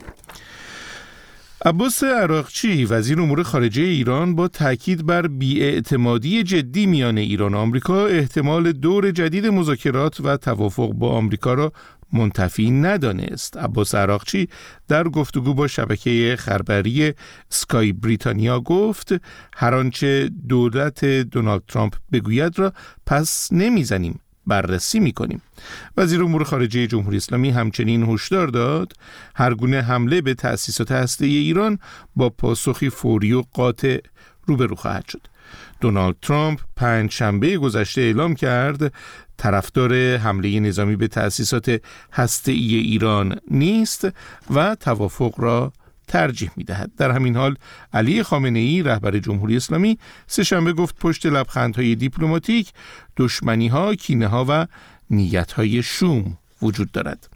عباس عراقچی وزیر امور خارجه ایران با تاکید بر بی‌اعتمادی جدی میان ایران و آمریکا احتمال دور جدید مذاکرات و توافق با آمریکا را منتفی ندانست. عباس عراقچی در گفتگو با شبکه خبری اسکای بریتانیا گفت هر آنچه دولت دونالد ترامپ بگوید را پس نمیزنیم، بررسی میکنیم. وزیر امور خارجه جمهوری اسلامی همچنین هشدار داد هر گونه حمله به تأسیسات هسته‌ای ایران با پاسخی فوری و قاطع روبرو خواهد شد. دونالد ترامپ پنجشنبه گذشته اعلام کرد طرفدار حمله نظامی به تأسیسات هسته‌ای ایران نیست و توافق را ترجیح می‌دهد. در همین حال علی خامنه‌ای رهبر جمهوری اسلامی سه‌شنبه گفت پشت لبخندهای دیپلماتیک دشمنی‌ها، کینه‌ها و نیت‌های شوم وجود دارد.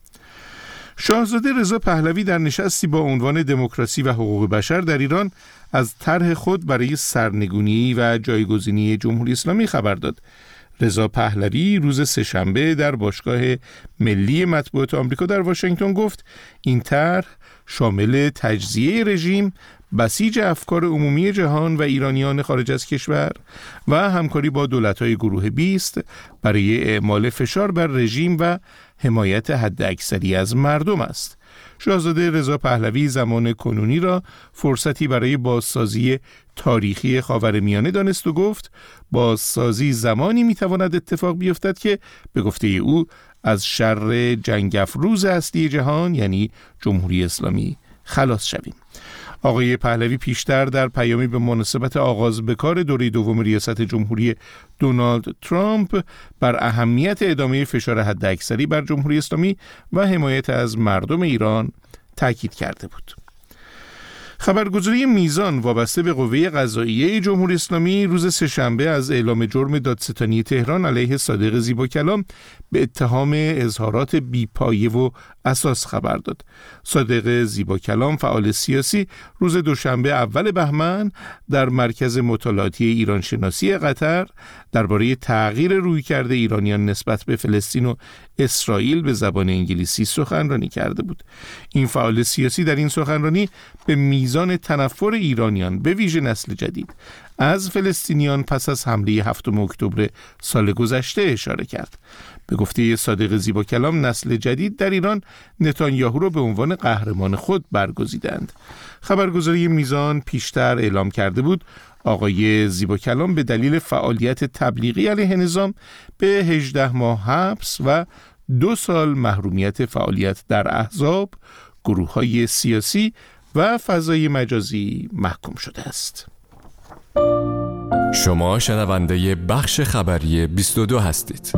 شاهزاده رضا پهلوی در نشستی با عنوان دموکراسی و حقوق بشر در ایران از طرح خود برای سرنگونی و جایگزینی جمهوری اسلامی خبر داد. رضا پهلوی روز سه‌شنبه در باشگاه ملی مطبوعات آمریکا در واشنگتن گفت این طرح شامل تجزیه رژیم، بسیج افکار عمومی جهان و ایرانیان خارج از کشور و همکاری با دولت‌های گروه 20 برای اعمال فشار بر رژیم و حمایت حداکثری از مردم است. شاهزاده رضا پهلوی زمان کنونی را فرصتی برای بازسازی تاریخی خاورمیانه دانست و گفت بازسازی زمانی میتواند اتفاق بیفتد که به گفته او از شر جنگ افروز اصلی جهان یعنی جمهوری اسلامی خلاص شویم. آقای پهلوی پیشتر در پیامی به مناسبت آغاز به کار دوره دوم ریاست جمهوری دونالد ترامپ بر اهمیت ادامه فشار حداکثری بر جمهوری اسلامی و حمایت از مردم ایران تاکید کرده بود. خبرگزاری میزان وابسته به قوه قضاییه جمهوری اسلامی روز سه‌شنبه از اعلام جرم دادستانی تهران علیه صادق زیباکلام به اتهام اظهارات بی‌پایه و اساس خبر داد. صادق زیباکلام فعال سیاسی روز دوشنبه اول بهمن در مرکز مطالعاتی ایران شناسی قطر درباره تغییر رویکرد ایرانیان نسبت به فلسطین و اسرائیل به زبان انگلیسی سخنرانی کرده بود. این فعال سیاسی در این سخنرانی به میزان تنفر ایرانیان به ویژه نسل جدید از فلسطینیان پس از حمله 7 اکتبر سال گذشته اشاره کرد. به گفته صادق زیباکلام نسل جدید در ایران نتانیاهو را به عنوان قهرمان خود برگزیدند. خبرگزاری میزان پیشتر اعلام کرده بود آقای زیباکلام به دلیل فعالیت تبلیغی علیه نظام به 18 ماه حبس و 2 سال محرومیت فعالیت در احزاب، گروه‌های سیاسی و فضای مجازی محکوم شده است. شما شنونده بخش خبری 22 هستید.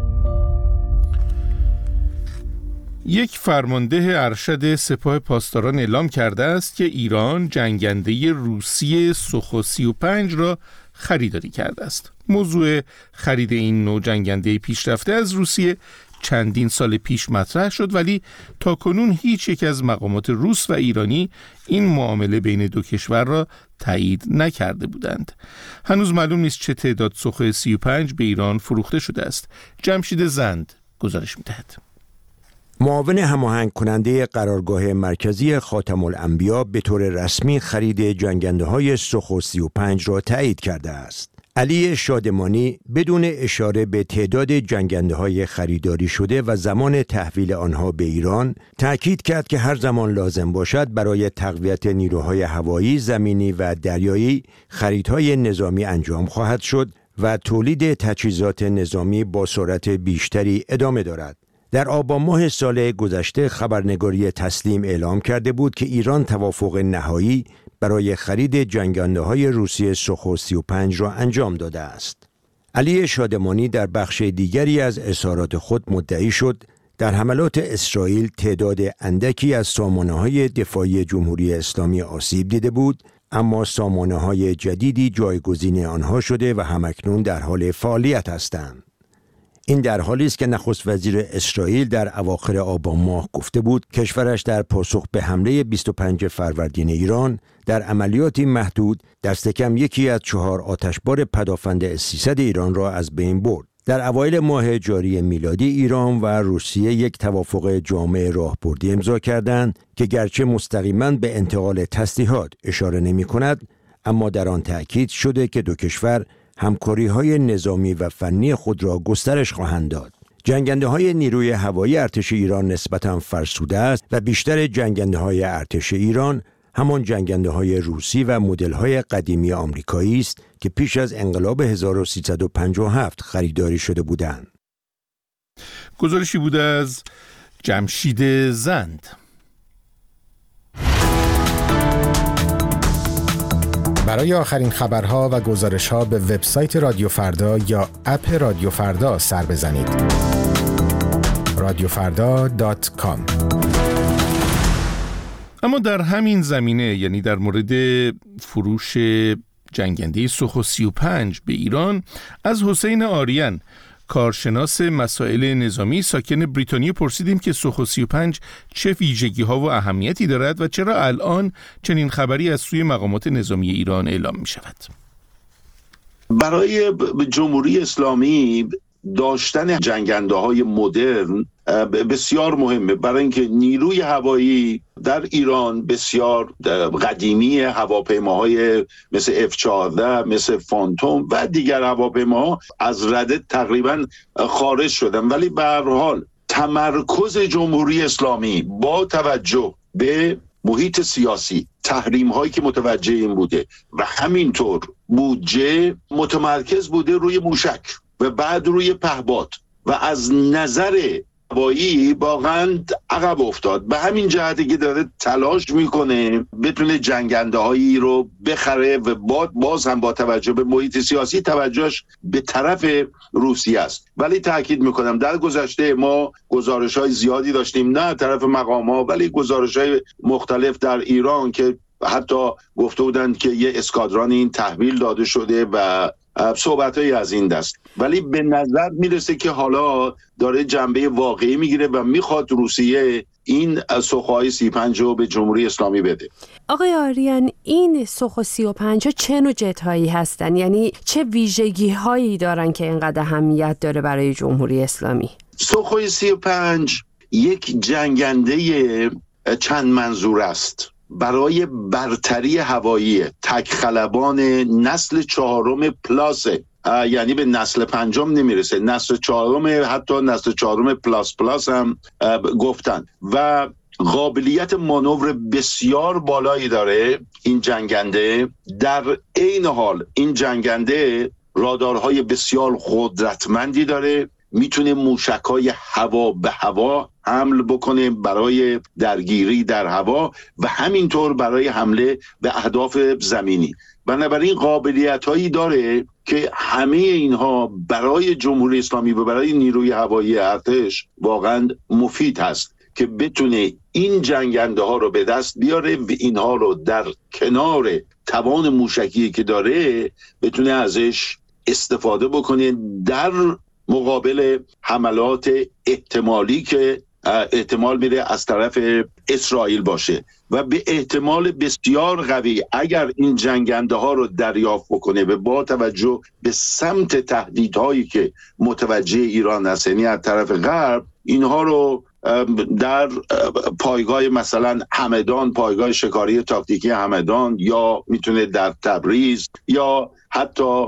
یک فرمانده ارشد سپاه پاسداران اعلام کرده است که ایران جنگنده روسی سوخو 35 را خریداری کرده است. موضوع خرید این نوع جنگنده پیشرفته از روسیه چندین سال پیش مطرح شد، ولی تاکنون هیچ یک از مقامات روس و ایرانی این معامله بین دو کشور را تایید نکرده بودند. هنوز معلوم نیست چه تعداد سوخوی 35 به ایران فروخته شده است. جمشید زند گزارش می‌دهد. معاون هماهنگ کننده قرارگاه مرکزی خاتم الانبیا به طور رسمی خرید جنگنده‌های سوخو 35 را تایید کرده است. علی شادمانی بدون اشاره به تعداد جنگنده‌های خریداری شده و زمان تحویل آنها به ایران تأکید کرد که هر زمان لازم باشد برای تقویت نیروهای هوایی، زمینی و دریایی خریدهای نظامی انجام خواهد شد و تولید تجهیزات نظامی با سرعت بیشتری ادامه دارد. در آبان ماه سال گذشته خبرنگاری تسلیم اعلام کرده بود که ایران توافق نهایی برای خرید جنگنده‌های روسی سوخو 35 را انجام داده است. علی شادمانی در بخش دیگری از اظهارات خود مدعی شد در حملات اسرائیل تعداد اندکی از سامانه‌های دفاعی جمهوری اسلامی آسیب دیده بود، اما سامانه‌های جدیدی جایگزین آنها شده و همکنون در حال فعالیت هستند. این در حالی است که نخست وزیر اسرائیل در اواخر آبان ماه گفته بود کشورش در پاسخ به حمله 25 فروردین ایران در عملیاتی محدود دست کم یکی از 4 آتشبار پدافند S-300 ایران را از بین برد. در اوایل ماه جاری میلادی ایران و روسیه یک توافق جامع راهبردی امضا کردند که گرچه مستقیما به انتقال تسلیحات اشاره نمی‌کند، اما در آن تأکید شده که دو کشور همکاری‌های نظامی و فنی خود را گسترش خواهند داد. جنگنده‌های نیروی هوایی ارتش ایران نسبتاً فرسوده است و بیشتر جنگنده‌های ارتش ایران همان جنگنده‌های روسی و مدل‌های قدیمی آمریکایی است که پیش از انقلاب 1357 خریداری شده بودند. گزارشی بود از جمشید زند. برای آخرین خبرها و گزارش‌ها به وبسایت رادیو فردا یا اپ رادیو فردا سر بزنید. radiofrda.com. اما در همین زمینه، یعنی در مورد فروش جنگنده سوخو 35 به ایران، از حسین آریان کارشناس مسائل نظامی ساکن بریتانیا پرسیدیم که سوخو 35 چه ویژگی‌ها و اهمیتی دارد و چرا الان چنین خبری از سوی مقامات نظامی ایران اعلام می‌شود. برای جمهوری اسلامی داشتن جنگنده‌های مدرن بسیار مهمه، برای اینکه نیروی هوایی در ایران بسیار قدیمی، هواپیماهای مثل F-14 مثل فانتوم و دیگر هواپیماها از رده تقریبا خارج شدن، ولی به هر حال تمرکز جمهوری اسلامی با توجه به محیط سیاسی، تحریم هایی که متوجه این بوده و همینطور بودجه متمرکز بوده روی موشک و بعد روی پهپاد و از نظر هوایی واقعا عقب افتاد. به همین جهتی که داره تلاش میکنه بتونه جنگنده هایی رو بخره و باز هم با توجه به محیط سیاسی توجهش به طرف روسیه است. ولی تاکید میکنم در گذشته ما گزارش های زیادی داشتیم، نه طرف مقام ها ولی گزارش های مختلف در ایران که حتی گفته بودند که یه اسکادران این تحویل داده شده و صحبت‌هایی از این دست، ولی به نظر میرسه که حالا داره جنبه واقعی میگیره و میخواد روسیه این سوخوهای 35 رو به جمهوری اسلامی بده. آقای آریان، این سوخو 35 چه نوع جت‌هایی هستن؟ یعنی چه ویژگی‌هایی دارن که اینقدر اهمیت داره برای جمهوری اسلامی؟ سوخوی 35 یک جنگنده چند منظور است. برای برتری هوایی تک‌خلبان نسل 4 پلاسه، یعنی به نسل 5 نمیرسه، نسل 4 حتی نسل 4 پلاس هم گفتن و قابلیت مانور بسیار بالایی داره این جنگنده. در عین حال این جنگنده رادارهای بسیار قدرتمندی داره، میتونه موشک‌های هوا به هوا حمل بکنه برای درگیری در هوا و همینطور برای حمله به اهداف زمینی. بنابراین قابلیت‌هایی داره که همه اینها برای جمهوری اسلامی و برای نیروی هوایی ارتش واقعا مفید هست که بتونه این جنگنده ها رو به دست بیاره و اینها رو در کنار توان موشکی که داره بتونه ازش استفاده بکنه در مقابل حملات احتمالی که احتمال میره از طرف اسرائیل باشه و به احتمال بسیار قوی اگر این جنگنده ها رو دریافت بکنه و با توجه به سمت تهدیدهایی که متوجه ایران هست، یعنی از طرف غرب، اینها رو در پایگاه مثلا همدان، پایگاه شکاری تاکتیکی همدان، یا میتونه در تبریز یا حتی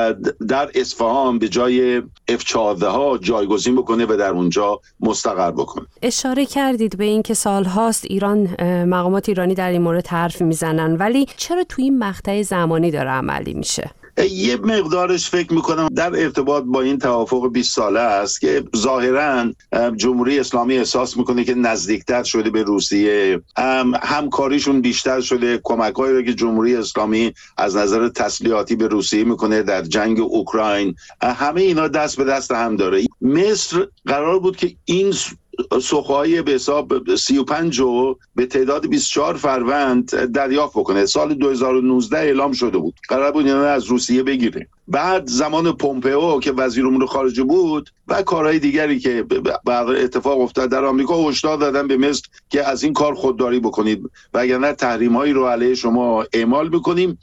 در اصفهان به جای F-14 ها جایگزین بکنه و در اونجا مستقر بکنه. اشاره کردید به این که سالهاست مقامات ایرانی در این مورد حرف میزنن، ولی چرا توی این مقطع زمانی داره عملی میشه؟ یه مقدارش فکر میکنم در ارتباط با این توافق 20 ساله است که ظاهراً جمهوری اسلامی احساس میکنه که نزدیکتر شده به روسیه، همکاریشون بیشتر شده، کمک‌هایی رو که جمهوری اسلامی از نظر تسلیحاتی به روسیه میکنه در جنگ اوکراین، همه اینا دست به دست هم داره. مصر قرار بود که این سخوهای به حساب 35 رو به تعداد 24 فروند دریافت بکنه. سال 2019 اعلام شده بود قرار بود اینا از روسیه بگیره. بعد زمان پومپئو که وزیر امور خارجه بود و کارهای دیگری که بعد اتفاق افتاد در آمریکا، هشدار دادن به مصر که از این کار خودداری بکنید وگرنه تحریم‌هایی رو علیه شما اعمال می‌کنیم.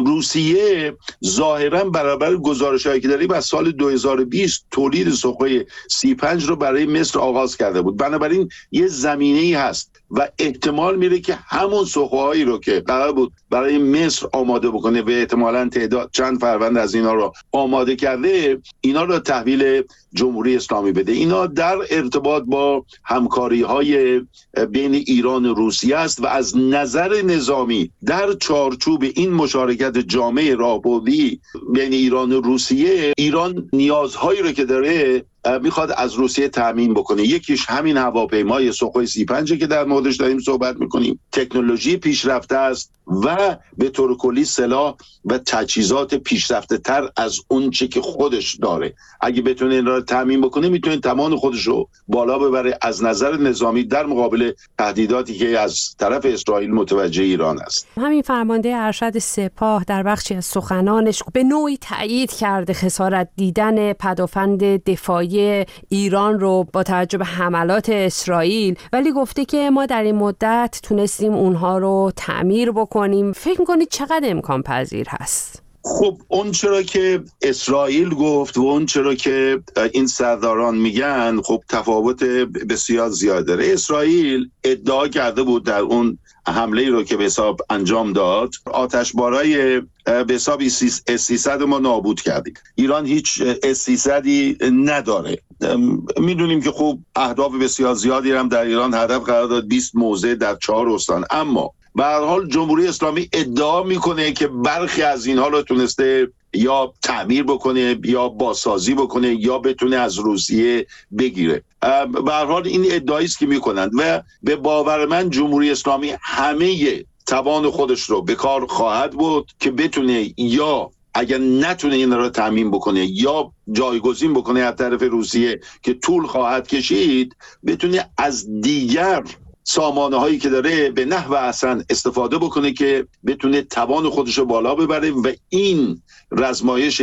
روسیه ظاهراً برابر گزارش‌هایی که داریم از سال 2020 تولید سخوی 35 رو برای مصر آغاز کرده بود. بنابراین یه زمینه‌ای هست و احتمال میره که همون سخوهایی رو که قرار بود برای مصر آماده بکنه و احتمالاً تعداد چند فروند از اینا رو آماده کرده، اینا رو تحویل جمهوری اسلامی بده. اینا در ارتباط با همکاری‌های بین ایران و روسیه است و از نظر نظامی در چارچوب این مشارکت جامع راهبردی بین ایران و روسیه، ایران نیازهایی رو که داره میخواد از روسیه تامین بکنه. یکیش همین هواپیمای سخوی 35 که در موردش داریم صحبت میکنیم، تکنولوژی پیشرفته است و به طور کلی سلاح و تجهیزات پیشرفته تر از اون چه که خودش داره. اگه بتونه این را تامین بکنه میتونه توان خودش رو بالا ببره از نظر نظامی در مقابل تهدیداتی که از طرف اسرائیل متوجه ایران است. همین فرمانده ارشد سپاه در بخشی از سخنانش به نوعی تایید کرده خسارت دیدن پدافند دفاعی ایران رو با توجه به حملات اسرائیل، ولی گفته که ما در این مدت تونستیم اونها رو تعمیر بکنیم. فکر می‌کنید چقدر امکان پذیر هست؟ خب اون چرا که اسرائیل گفت و اون چرا که این سرداران میگن خب تفاوت بسیار زیاد داره. اسرائیل ادعا کرده بود در اون حمله رو که به حساب انجام داد، آتشبارای به حساب S-300 ما نابود کردیم. ایران هیچ S-300ی نداره. میدونیم که خب اهداف بسیار زیادی هم در ایران هدف قرار داد، 20 موضع در 4 استان، اما به هر حال جمهوری اسلامی ادعا میکنه که برخی از اینها رو تونسته یا تعمیر بکنه یا بازسازی بکنه یا بتونه از روسیه بگیره. به هر حال این ادعایی است که میکنند و به باور من جمهوری اسلامی همه توان خودش رو به کار خواهد بود که بتونه، یا اگر نتونه این را تامین بکنه یا جایگزین بکنه از طرف روسیه که طول خواهد کشید، بتونه از دیگر سامانه هایی که داره به نحو احسن استفاده بکنه که بتونه توان خودش رو بالا ببره و این رزمایش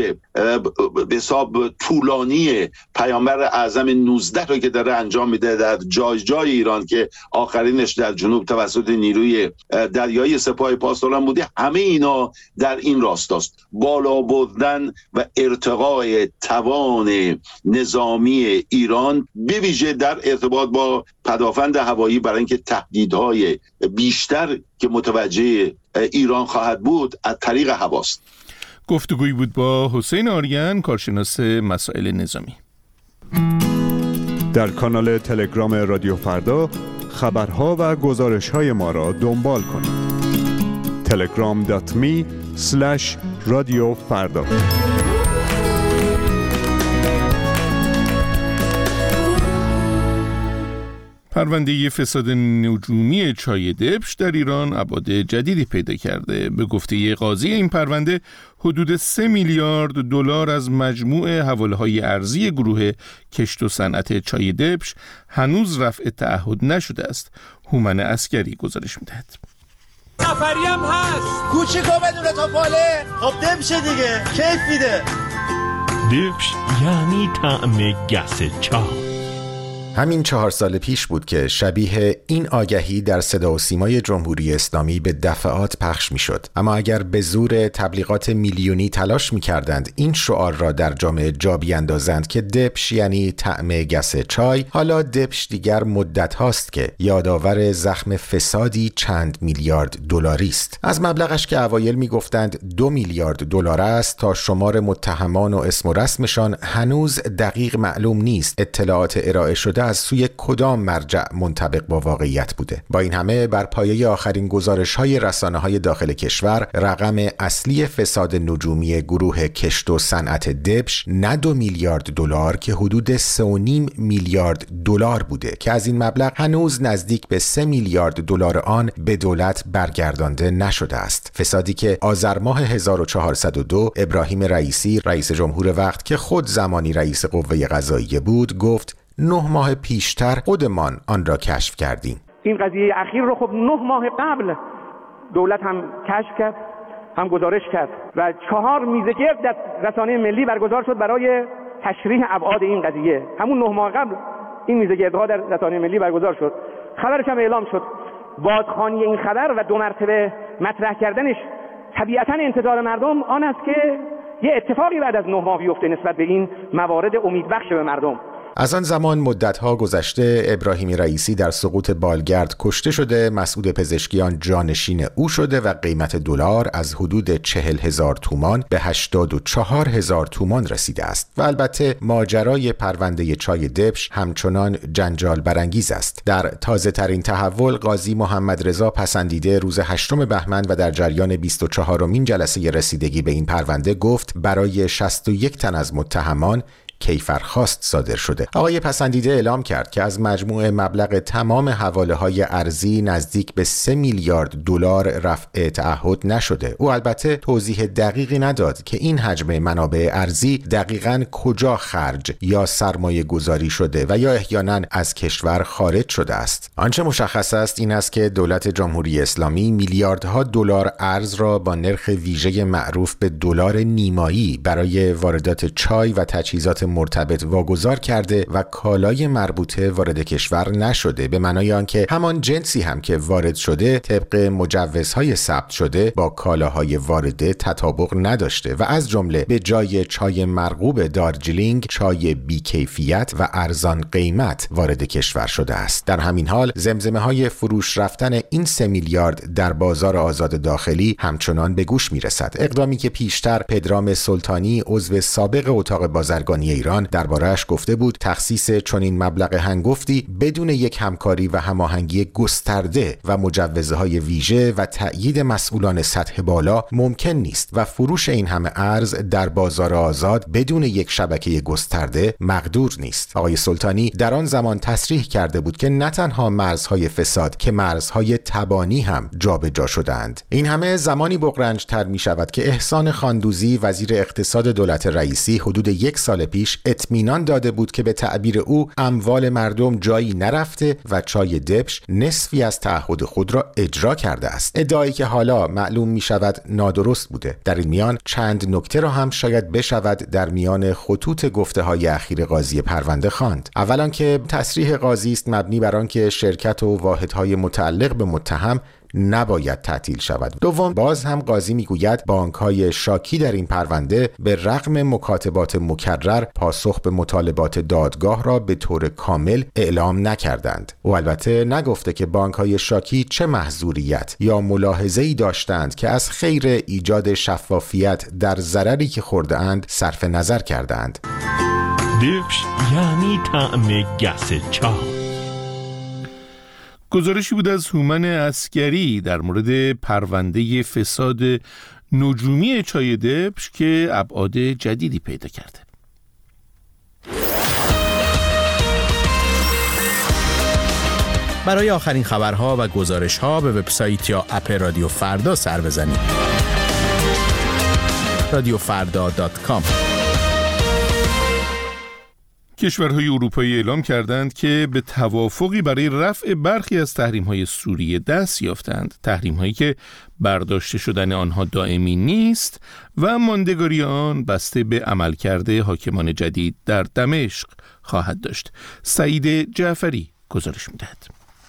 به حساب طولانی پیامبر اعظم 19 رو که داره انجام میده در جای جای ایران که آخرینش در جنوب توسط نیروی دریایی سپاه پاسداران بوده، همه اینا در این راستاست. بالا بردن و ارتقای توان نظامی ایران به ویژه در ارتباط با پدافند هوایی برای اینکه تهدیدهای بیشتر که متوجه ایران خواهد بود از طریق هواست. گفتگویی بود با حسین آریان، کارشناس مسائل نظامی. در کانال تلگرام رادیو فردا خبرها و گزارش‌های ما را دنبال کنید. telegram.me/رادیوفردا. پرونده فساد نجومی چای دبش در ایران ابعاد جدیدی پیدا کرده. به گفته قاضی این پرونده حدود 3 میلیارد دلار از مجموع حواله‌های ارزی گروه کشت و صنعت چای دبش هنوز رفع تعهد نشده است. هومن عسکری گزارش می‌دهد. نفری هم هست. کوچیکو بدون توپاله. خب دبشه دیگه. کیف میده. دبش یعنی طعم گس چای. همین 4 سال پیش بود که شبیه این آگهی در صدا و سیمای جمهوری اسلامی به دفعات پخش می شد. اما اگر به زور تبلیغات میلیونی تلاش می کردند این شعار را در جامعه جا بیاندازند که دبش یعنی طعم گس چای، حالا دبش دیگر مدت هاست که یادآور زخم فسادی چند میلیارد دلاری است. از مبلغش که اوایل می گفتند 2 میلیارد دلار است تا شمار متهمان و اسم و رسمشان هنوز دقیق معلوم نیست اطلاعات ارائه شده از سوی کدام مرجع منطبق با واقعیت بوده. با این همه بر پایه آخرین گزارش‌های رسانه‌های داخل کشور، رقم اصلی فساد نجومی گروه کشت و صنعت دبش نه 2 میلیارد دلار که حدود 3.5 میلیارد دلار بوده که از این مبلغ هنوز نزدیک به 3 میلیارد دلار آن به دولت برگردانده نشده است. فسادی که آذر ماه 1402 ابراهیم رئیسی رئیس جمهور وقت که خود زمانی رئیس قوه قضاییه بود گفت 9 ماه پیشتر خودمان آن را کشف کردیم. این قضیه اخیر رو خب 9 ماه قبل دولت هم کشف کرد، هم گزارش کرد و 4 میزه گرد در رسانه ملی برگزار شد برای تشریح ابعاد این قضیه. همون 9 ماه قبل این میزه گردها در رسانه ملی برگزار شد، خبرش هم اعلام شد. بازخوانی این خبر و 2 مرتبه مطرح کردنش طبیعتاً انتظار مردم آن است که یه اتفاقی بعد از 9 ماه بیفته نسبت به این موارد امیدبخش به مردم. از آن زمان مدت‌ها گذشته، ابراهیم رئیسی در سقوط بالگرد کشته شده، مسعود پزشکیان جانشین او شده و قیمت دلار از حدود 40,000 تومان به 84,000 تومان رسیده است. و البته ماجرای پرونده چای دبش همچنان جنجال برانگیز است. در تازه ترین تحول، قاضی محمد رضا پسندیده روز 8 بهمن و در جریان 24مین جلسه رسیدگی به این پرونده گفت برای 61 تن از متهمان کیفرخواست صادر شده. آقای پسندیده اعلام کرد که از مجموع مبلغ تمام حواله‌های ارزی نزدیک به 3 میلیارد دلار رفع تعهد نشده. او البته توضیح دقیقی نداد که این حجم منابع ارزی دقیقاً کجا خرج یا سرمایه گذاری شده و یا احیانا از کشور خارج شده است. آنچه مشخص است این است که دولت جمهوری اسلامی میلیاردها دلار ارز را با نرخ ویژه معروف به دلار نیمایی برای واردات چای و تجهیزات مرتبط واگذار کرده و کالای مربوطه وارد کشور نشده، به معنای آنکه همان جنسی هم که وارد شده طبق مجوزهای ثبت شده با کالاهای وارده تطابق نداشته و از جمله به جای چای مرغوب دارجیلینگ چای بیکیفیت و ارزان قیمت وارد کشور شده است. در همین حال زمزمه‌های فروش رفتن این 3 میلیارد در بازار آزاد داخلی همچنان به گوش میرسد. اقدامی که پیشتر پدرام سلطانی عضو سابق اتاق بازرگانی ایران درباره‌اش گفته بود تخصیص چنین مبلغ هنگفتی بدون یک همکاری و هماهنگی گسترده و مجوزهای ویژه و تأیید مسئولان سطح بالا ممکن نیست و فروش این همه ارز در بازار آزاد بدون یک شبکه گسترده مقدور نیست. آقای سلطانی در آن زمان تصریح کرده بود که نه تنها مرزهای فساد که مرزهای تبانی هم جابجا شدند. این همه زمانی بغرنج‌تر می شود که احسان خاندوزی وزیر اقتصاد دولت رئیسی حدود 1 سال پیش اطمینان داده بود که به تعبیر او اموال مردم جایی نرفته و چای دبش نصفی از تعهد خود را اجرا کرده است. ادعایی که حالا معلوم می شود نادرست بوده. در این میان چند نکته را هم شاید بشود در میان خطوط گفته های اخیر قاضی پرونده خواند. اولا که تصریح قاضی است مبنی بر آنکه شرکت و واحدهای متعلق به متهم نباید تعطیل شود. دوم، باز هم قاضی میگوید بانک‌های شاکی در این پرونده به رغم مکاتبات مکرر پاسخ به مطالبات دادگاه را به طور کامل اعلام نکردند. او البته نگفته که بانک‌های شاکی چه محظوریت یا ملاحظه‌ای داشتند که از خیر ایجاد شفافیت در ضرری که خورده‌اند صرف نظر کردند. دبش یعنی طعم گس چای. گزارشی بود از هومن عسکری در مورد پرونده فساد نجومی چای دبش که ابعاد جدیدی پیدا کرده. برای آخرین خبرها و گزارشها به وبسایت یا اپ رادیو فردا سر بزنید. radiofarda.com کشورهای اروپایی اعلام کردند که به توافقی برای رفع برخی از تحریم‌های سوریه دست یافتند، تحریم‌هایی که برداشته شدن آنها دائمی نیست و ماندگاری آن بسته به عملکرد حاکمان جدید در دمشق خواهد داشت. سعید جعفری گزارش می‌دهد.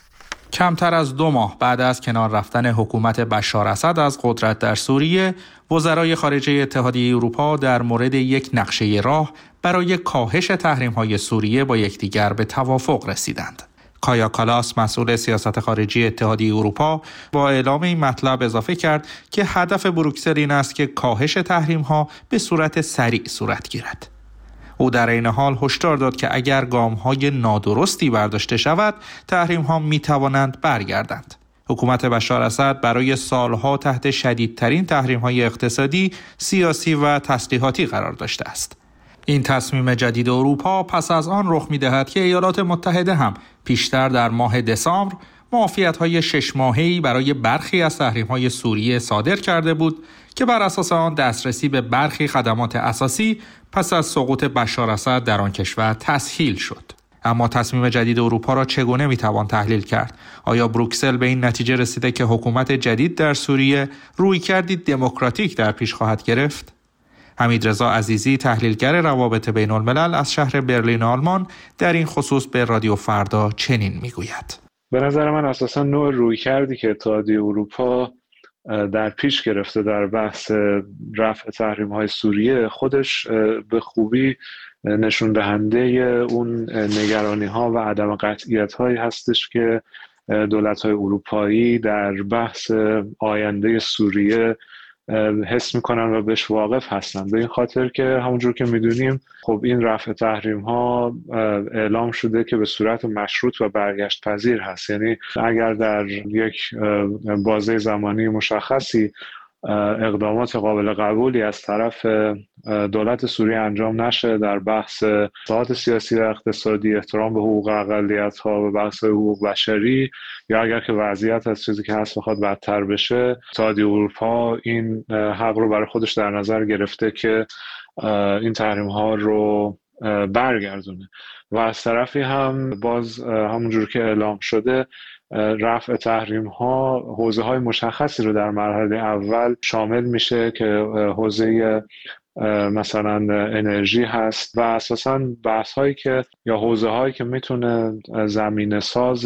کمتر از 2 ماه بعد از کنار رفتن حکومت بشار اسد از قدرت در سوریه، وزرای خارجه اتحادیه اروپا در مورد یک نقشه راه برای کاهش تحریم‌های سوریه با یکدیگر به توافق رسیدند. کایا کالاس، مسئول سیاست خارجی اتحادیه اروپا، با اعلام این مطلب اضافه کرد که هدف بروکسل این است که کاهش تحریم‌ها به صورت سریع صورت گیرد. او در این حال هشدار داد که اگر گام‌های نادرستی برداشته شود، تحریم‌ها می‌توانند برگردند. حکومت بشار اسد برای سالها تحت شدیدترین تحریم‌های اقتصادی، سیاسی و تسلیحاتی قرار داشته است. این تصمیم جدید اروپا پس از آن رخ می‌دهد که ایالات متحده هم پیشتر در ماه دسامبر معافیت‌های 6 ماهه‌ای برای برخی از تحریم‌های سوریه صادر کرده بود که بر اساس آن دسترسی به برخی خدمات اساسی پس از سقوط بشار اسد در آن کشور تسهیل شد. اما تصمیم جدید اروپا را چگونه میتوان تحلیل کرد؟ آیا بروکسل به این نتیجه رسیده که حکومت جدید در سوریه رویکردی دموکراتیک در پیش خواهد گرفت؟ حمیدرضا عزیزی، تحلیلگر روابط بین الملل از شهر برلین آلمان، در این خصوص به رادیو فردا چنین میگوید: به نظر من اساسا نوع رویکردی که اتحادیه اروپا در پیش گرفته در بحث رفع تحریم‌های سوریه خودش به خوبی نشون دهنده اون نگرانی‌ها و عدم قطعیت‌هایی هستش که دولت‌های اروپایی در بحث آینده سوریه حس میکنن و بهش واقف هستن. به این خاطر که همونجور که میدونیم خب این رفع تحریم ها اعلام شده که به صورت مشروط و برگشت پذیر هست، یعنی اگر در یک بازه زمانی مشخصی اقدامات قابل قبولی از طرف دولت سوریه انجام نشه در بحث اصلاحات سیاسی و اقتصادی، احترام به حقوق اقلیت‌ها و بحث حقوق بشری، یا اگر که وضعیت از چیزی که هست بخواد بدتر بشه، اتحادیه اروپا این حق رو برای خودش در نظر گرفته که این تحریم‌ها رو برگردونه. و از طرفی هم باز همونجور که اعلام شده رفع تحریم ها حوزه های مشخصی رو در مرحله اول شامل میشه که حوزه مثلا انرژی هست و اساساً بحث هایی که یا حوزه هایی که میتونه زمینه ساز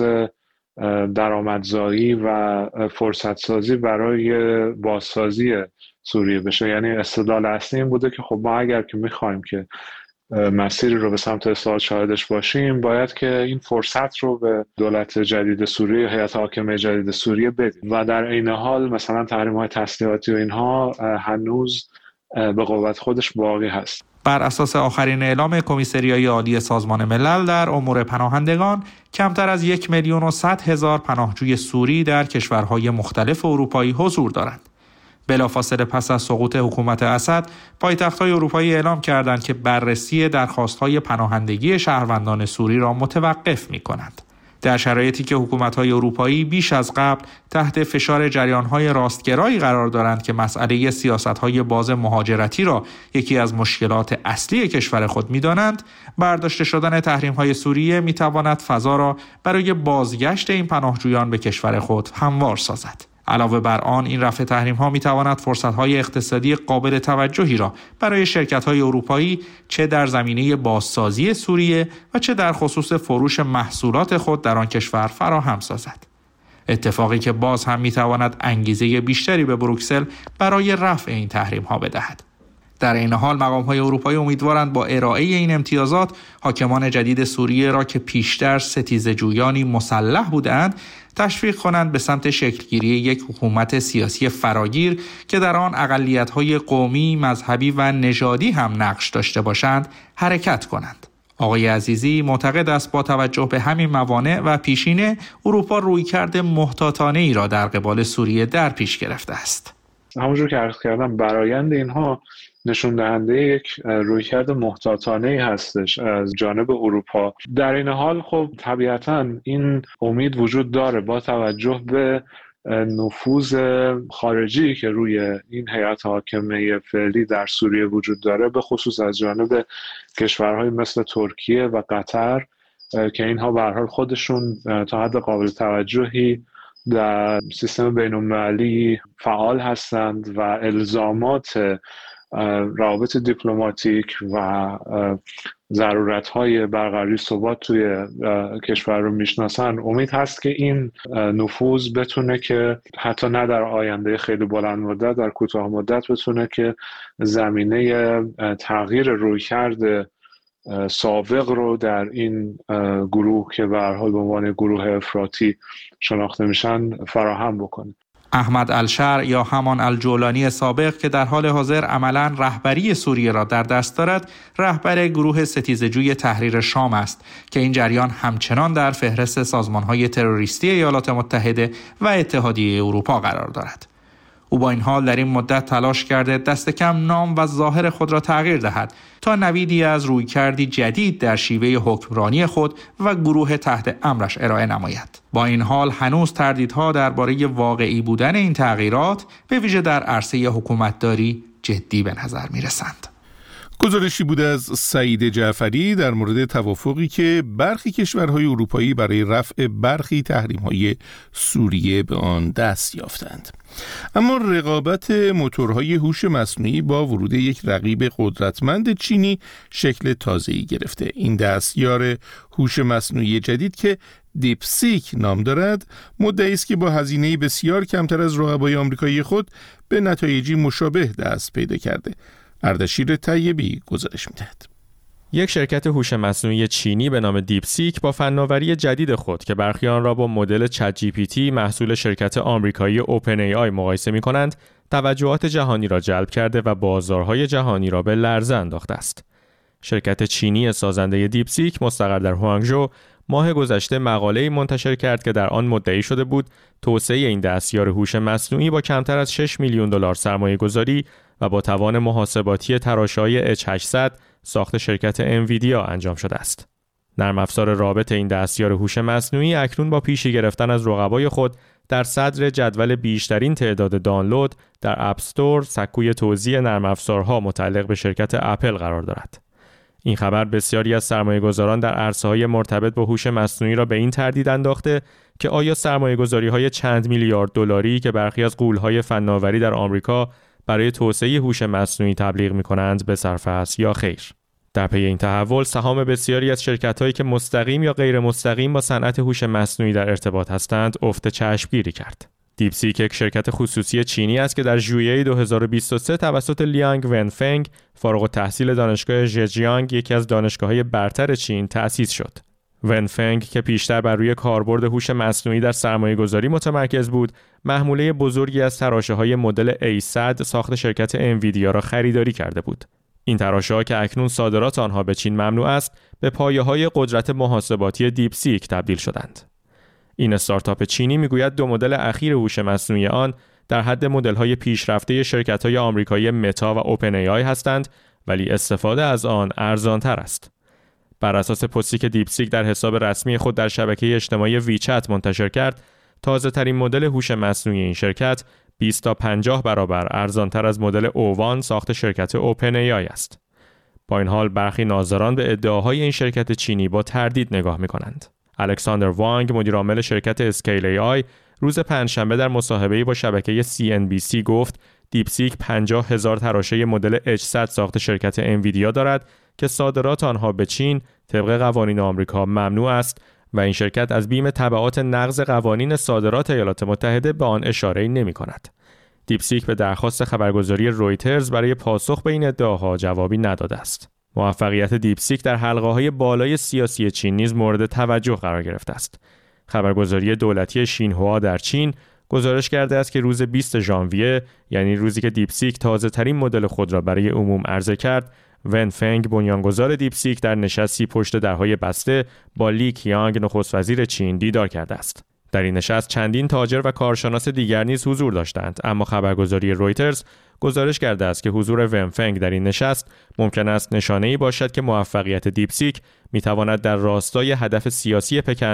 درآمدزایی و فرصت سازی برای بازسازی سوریه بشه. یعنی استدلال اصلی این بوده که خب ما اگر که میخوایم که مسیری رو به سمت اصلاح شاهدش باشیم، باید که این فرصت رو به دولت جدید سوریه، هیئت حاکمه جدید سوریه بدیم و در عین حال مثلا تحریم‌های تسلیحاتی و اینها هنوز به قوت خودش باقی هست. بر اساس آخرین اعلام کمیسریای عالی سازمان ملل در امور پناهندگان، کمتر از 1,100,000 پناهجوی سوری در کشورهای مختلف اروپایی حضور دارند. بلافاصله پس از سقوط حکومت اسد، پایتخت‌های اروپایی اعلام کردند که بررسی درخواست‌های پناهندگی شهروندان سوری را متوقف می‌کنند. در شرایطی که حکومت‌های اروپایی بیش از قبل تحت فشار جریان‌های راستگرایی قرار دارند که مسئله سیاست‌های باز مهاجرتی را یکی از مشکلات اصلی کشور خود می‌دانند، برداشته شدن تحریم‌های سوریه می‌تواند فضا را برای بازگشت این پناهجویان به کشور خود هموار سازد. علاوه بر آن، این رفع تحریم‌ها می‌تواند فرصت‌های اقتصادی قابل توجهی را برای شرکت‌های اروپایی چه در زمینه بازسازی سوریه و چه در خصوص فروش محصولات خود در آن کشور فراهم سازد. اتفاقی که باز هم می‌تواند انگیزه بیشتری به بروکسل برای رفع این تحریم‌ها بدهد. در این حال مقام‌های اروپایی امیدوارند با ارائه این امتیازات حاکمان جدید سوریه را که پیشتر ستیزه‌جویانی مسلح بودند تشویق کنند به سمت شکلگیری یک حکومت سیاسی فراگیر که در آن اقلیت‌های قومی، مذهبی و نژادی هم نقش داشته باشند حرکت کنند. آقای عزیزی معتقد است با توجه به همین موانع و پیشینه، اروپا رویکرد محتاطانه‌ای را در قبال سوریه در پیش گرفته است. همونجور که عرض کردم برآیند اینها نشون دهنده یک رویکرد محتاطانه‌ای هستش از جانب اروپا. در این حال خب طبیعتاً این امید وجود داره با توجه به نفوذ خارجی که روی این هیئت حاکمه فعلی در سوریه وجود داره، به خصوص از جانب کشورهای مثل ترکیه و قطر که اینها به هر حال خودشون تا حد قابل توجهی در سیستم بین‌المللی فعال هستند و الزامات روابط دیپلماتیک و ضرورت‌های برقراری ثبات توی کشور رو میشناسن. امید هست که این نفوذ بتونه که حتی نه در آینده خیلی بلند مدت، در کوتاه مدت بتونه که زمینه تغییر رویکرد سابق رو در این گروه که به هر حال به عنوان گروه افراطی شناخته میشن فراهم بکنه. احمد الشرع یا همان الجولانی سابق که در حال حاضر عملاً رهبری سوریه را در دست دارد، رهبر گروه ستیزجوی تحریر شام است که این جریان همچنان در فهرست سازمان‌های تروریستی ایالات متحده و اتحادیه اروپا قرار دارد. او با این حال در این مدت تلاش کرده دست کم نام و ظاهر خود را تغییر دهد تا نویدی از رویکردی جدید در شیوه حکمرانی خود و گروه تحت امرش ارائه نماید. با این حال هنوز تردیدها درباره واقعی بودن این تغییرات به ویژه در عرصه حکومتداری جدی به نظر می‌رسند. گزارشی بود از سعید جعفری در مورد توافقی که برخی کشورهای اروپایی برای رفع برخی تحریم‌های سوریه به آن دست یافتند. اما رقابت موتورهای هوش مصنوعی با ورود یک رقیب قدرتمند چینی شکل تازه‌ای گرفته. این دستیار هوش مصنوعی جدید که دیپسیک نام دارد، مدعی است که با هزینه‌ای بسیار کمتر از رقبای آمریکایی خود به نتایجی مشابه دست پیدا کرده. اردشیر طیبی گزارش می‌دهد. یک شرکت هوش مصنوعی چینی به نام دیپسیک با فناوری جدید خود که برخی آن را با مدل چت جی پی تی محصول شرکت آمریکایی اوپن ای آی مقایسه می‌کنند، توجهات جهانی را جلب کرده و بازارهای جهانی را به لرزه انداخته است. شرکت چینی سازنده دیپسیک مستقر در هوانگژو ماه گذشته مقاله‌ای منتشر کرد که در آن مدعی شده بود توسعه این دستیار هوش مصنوعی با کمتر از 6 میلیون دلار سرمایه‌گذاری و با توان محاسباتی تراشه‌های H800 ساخت شرکت انویدیا انجام شده است. نرم افزار رابط این دستیار هوش مصنوعی اکنون با پیشی گرفتن از رقبای خود در صدر جدول بیشترین تعداد دانلود در اپ استور سکوی توزیع نرم افزارها متعلق به شرکت اپل قرار دارد. این خبر بسیاری از سرمایه‌گذاران در عرصه‌های مرتبط با هوش مصنوعی را به این تردید انداخته که آیا سرمایه‌گذاری‌های چند میلیارد دلاری که برخی از غول‌های فناوری در آمریکا برای توسعه هوش مصنوعی تبلیغ می‌کنند به صرفه است یا خیر. در پی این تحول سهام بسیاری از شرکت‌هایی که مستقیم یا غیر مستقیم با صنعت هوش مصنوعی در ارتباط هستند افت چشمگیری کرد. دیپسیک یک شرکت خصوصی چینی است که در ژوئیه 2023 توسط لیانگ ونفنگ فارغ التحصیل دانشگاه ژجیانگ یکی از دانشگاه‌های برتر چین تأسیس شد. ونفنگ که پیشتر بر روی کاربرد هوش مصنوعی در سرمایه‌گذاری متمرکز بود، محموله بزرگی از تراشه‌های مدل A100 ساخت شرکت انویدیا را خریداری کرده بود. این تراشه‌ها که اکنون صادرات آنها به چین ممنوع است، به پایه‌های قدرت محاسباتی دیپسیک تبدیل شدند. این استارتاپ چینی میگوید دو مدل اخیر هوش مصنوعی آن در حد مدل‌های پیشرفته شرکت‌های آمریکایی متا و اوپن ای آی هستند، ولی استفاده از آن ارزان‌تر است. بر اساس پستی که دیپسیک در حساب رسمی خود در شبکه اجتماعی ویچت منتشر کرد، تازه‌ترین مدل هوش مصنوعی این شرکت 20 تا 50 برابر ارزان‌تر از مدل اووان ساخت شرکت اوپن ای آی است. با این حال برخی ناظران به ادعاهای این شرکت چینی با تردید نگاه می‌کنند. الکساندر وانگ مدیرعامل شرکت اسکیل ای آی روز پنجشنبه در مصاحبه‌ای با شبکه CNBC گفت دیپسیک 50,000 تراشه مدل H100 ساخت شرکت انویدیا دارد که صادرات آنها به چین طبق قوانین آمریکا ممنوع است و این شرکت از بیم تبعات نقض قوانین صادرات ایالات متحده به آن اشاره نمی‌کند. دیپسیک به درخواست خبرگزاری رویترز برای پاسخ به این ادعاها جوابی نداده است. موفقیت دیپسیک در حلقه‌های بالای سیاسی چین نیز مورد توجه قرار گرفته است. خبرگزاری دولتی شینهوا در چین گزارش کرده است که روز 20 ژانویه، یعنی روزی که دیپسیک تازه‌ترین مدل خود را برای عموم عرضه کرد، ونفنگ بنیانگذار دیپسیک در نشستی پشت درهای بسته با لی کیانگ نخست وزیر چین دیدار کرده است. در این نشست چندین تاجر و کارشناس دیگر نیز حضور داشتند، اما خبرگزاری رویترز گزارش کرده است که حضور ونفنگ در این نشست ممکن است نشانه‌ای باشد که موفقیت دیپسیک می‌تواند در راستای هدف سیاسی پکن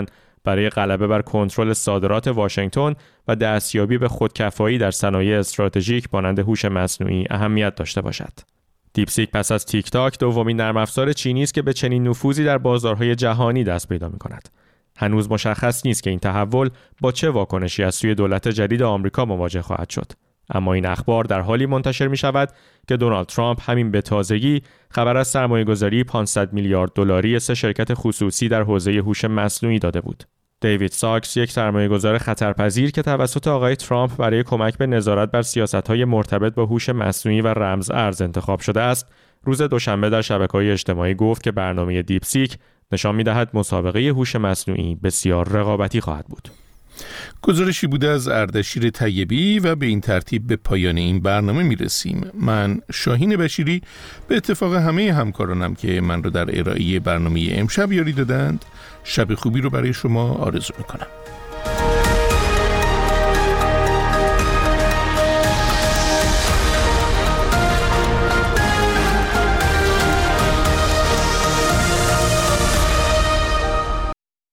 برای غلبه بر کنترل صادرات واشنگتن و دستیابی به خودکفایی در صنایع استراتژیک مانند هوش مصنوعی اهمیت داشته باشد. دیپسیک پس از تیک تاک دومین نرم افزار چینی است که به چنین نفوذی در بازارهای جهانی دست پیدا می‌کند. هنوز مشخص نیست که این تحول با چه واکنشی از سوی دولت جدید آمریکا مواجه خواهد شد. اما این اخبار در حالی منتشر می شود که دونالد ترامپ همین به تازگی خبر از سرمایه‌گذاری 500 میلیارد دلاری 3 شرکت خصوصی در حوزه هوش مصنوعی داده بود. دیوید ساکس، یک سرمایه‌گذار خطرپذیر که توسط آقای ترامپ برای کمک به نظارت بر سیاست‌های مرتبط با هوش مصنوعی و رمز ارز انتخاب شده است، روز دوشنبه در شبکه‌های اجتماعی گفت که برنامه دیپسیک نشان می‌دهد مسابقه هوش مصنوعی بسیار رقابتی خواهد بود. گزارشی بوده از اردشیر طیبی و به این ترتیب به پایان این برنامه میرسیم. من شاهین بشیری به اتفاق همه همکارانم که من رو در ارائه برنامه امشب یاری دادند، شب خوبی رو برای شما آرزو میکنم.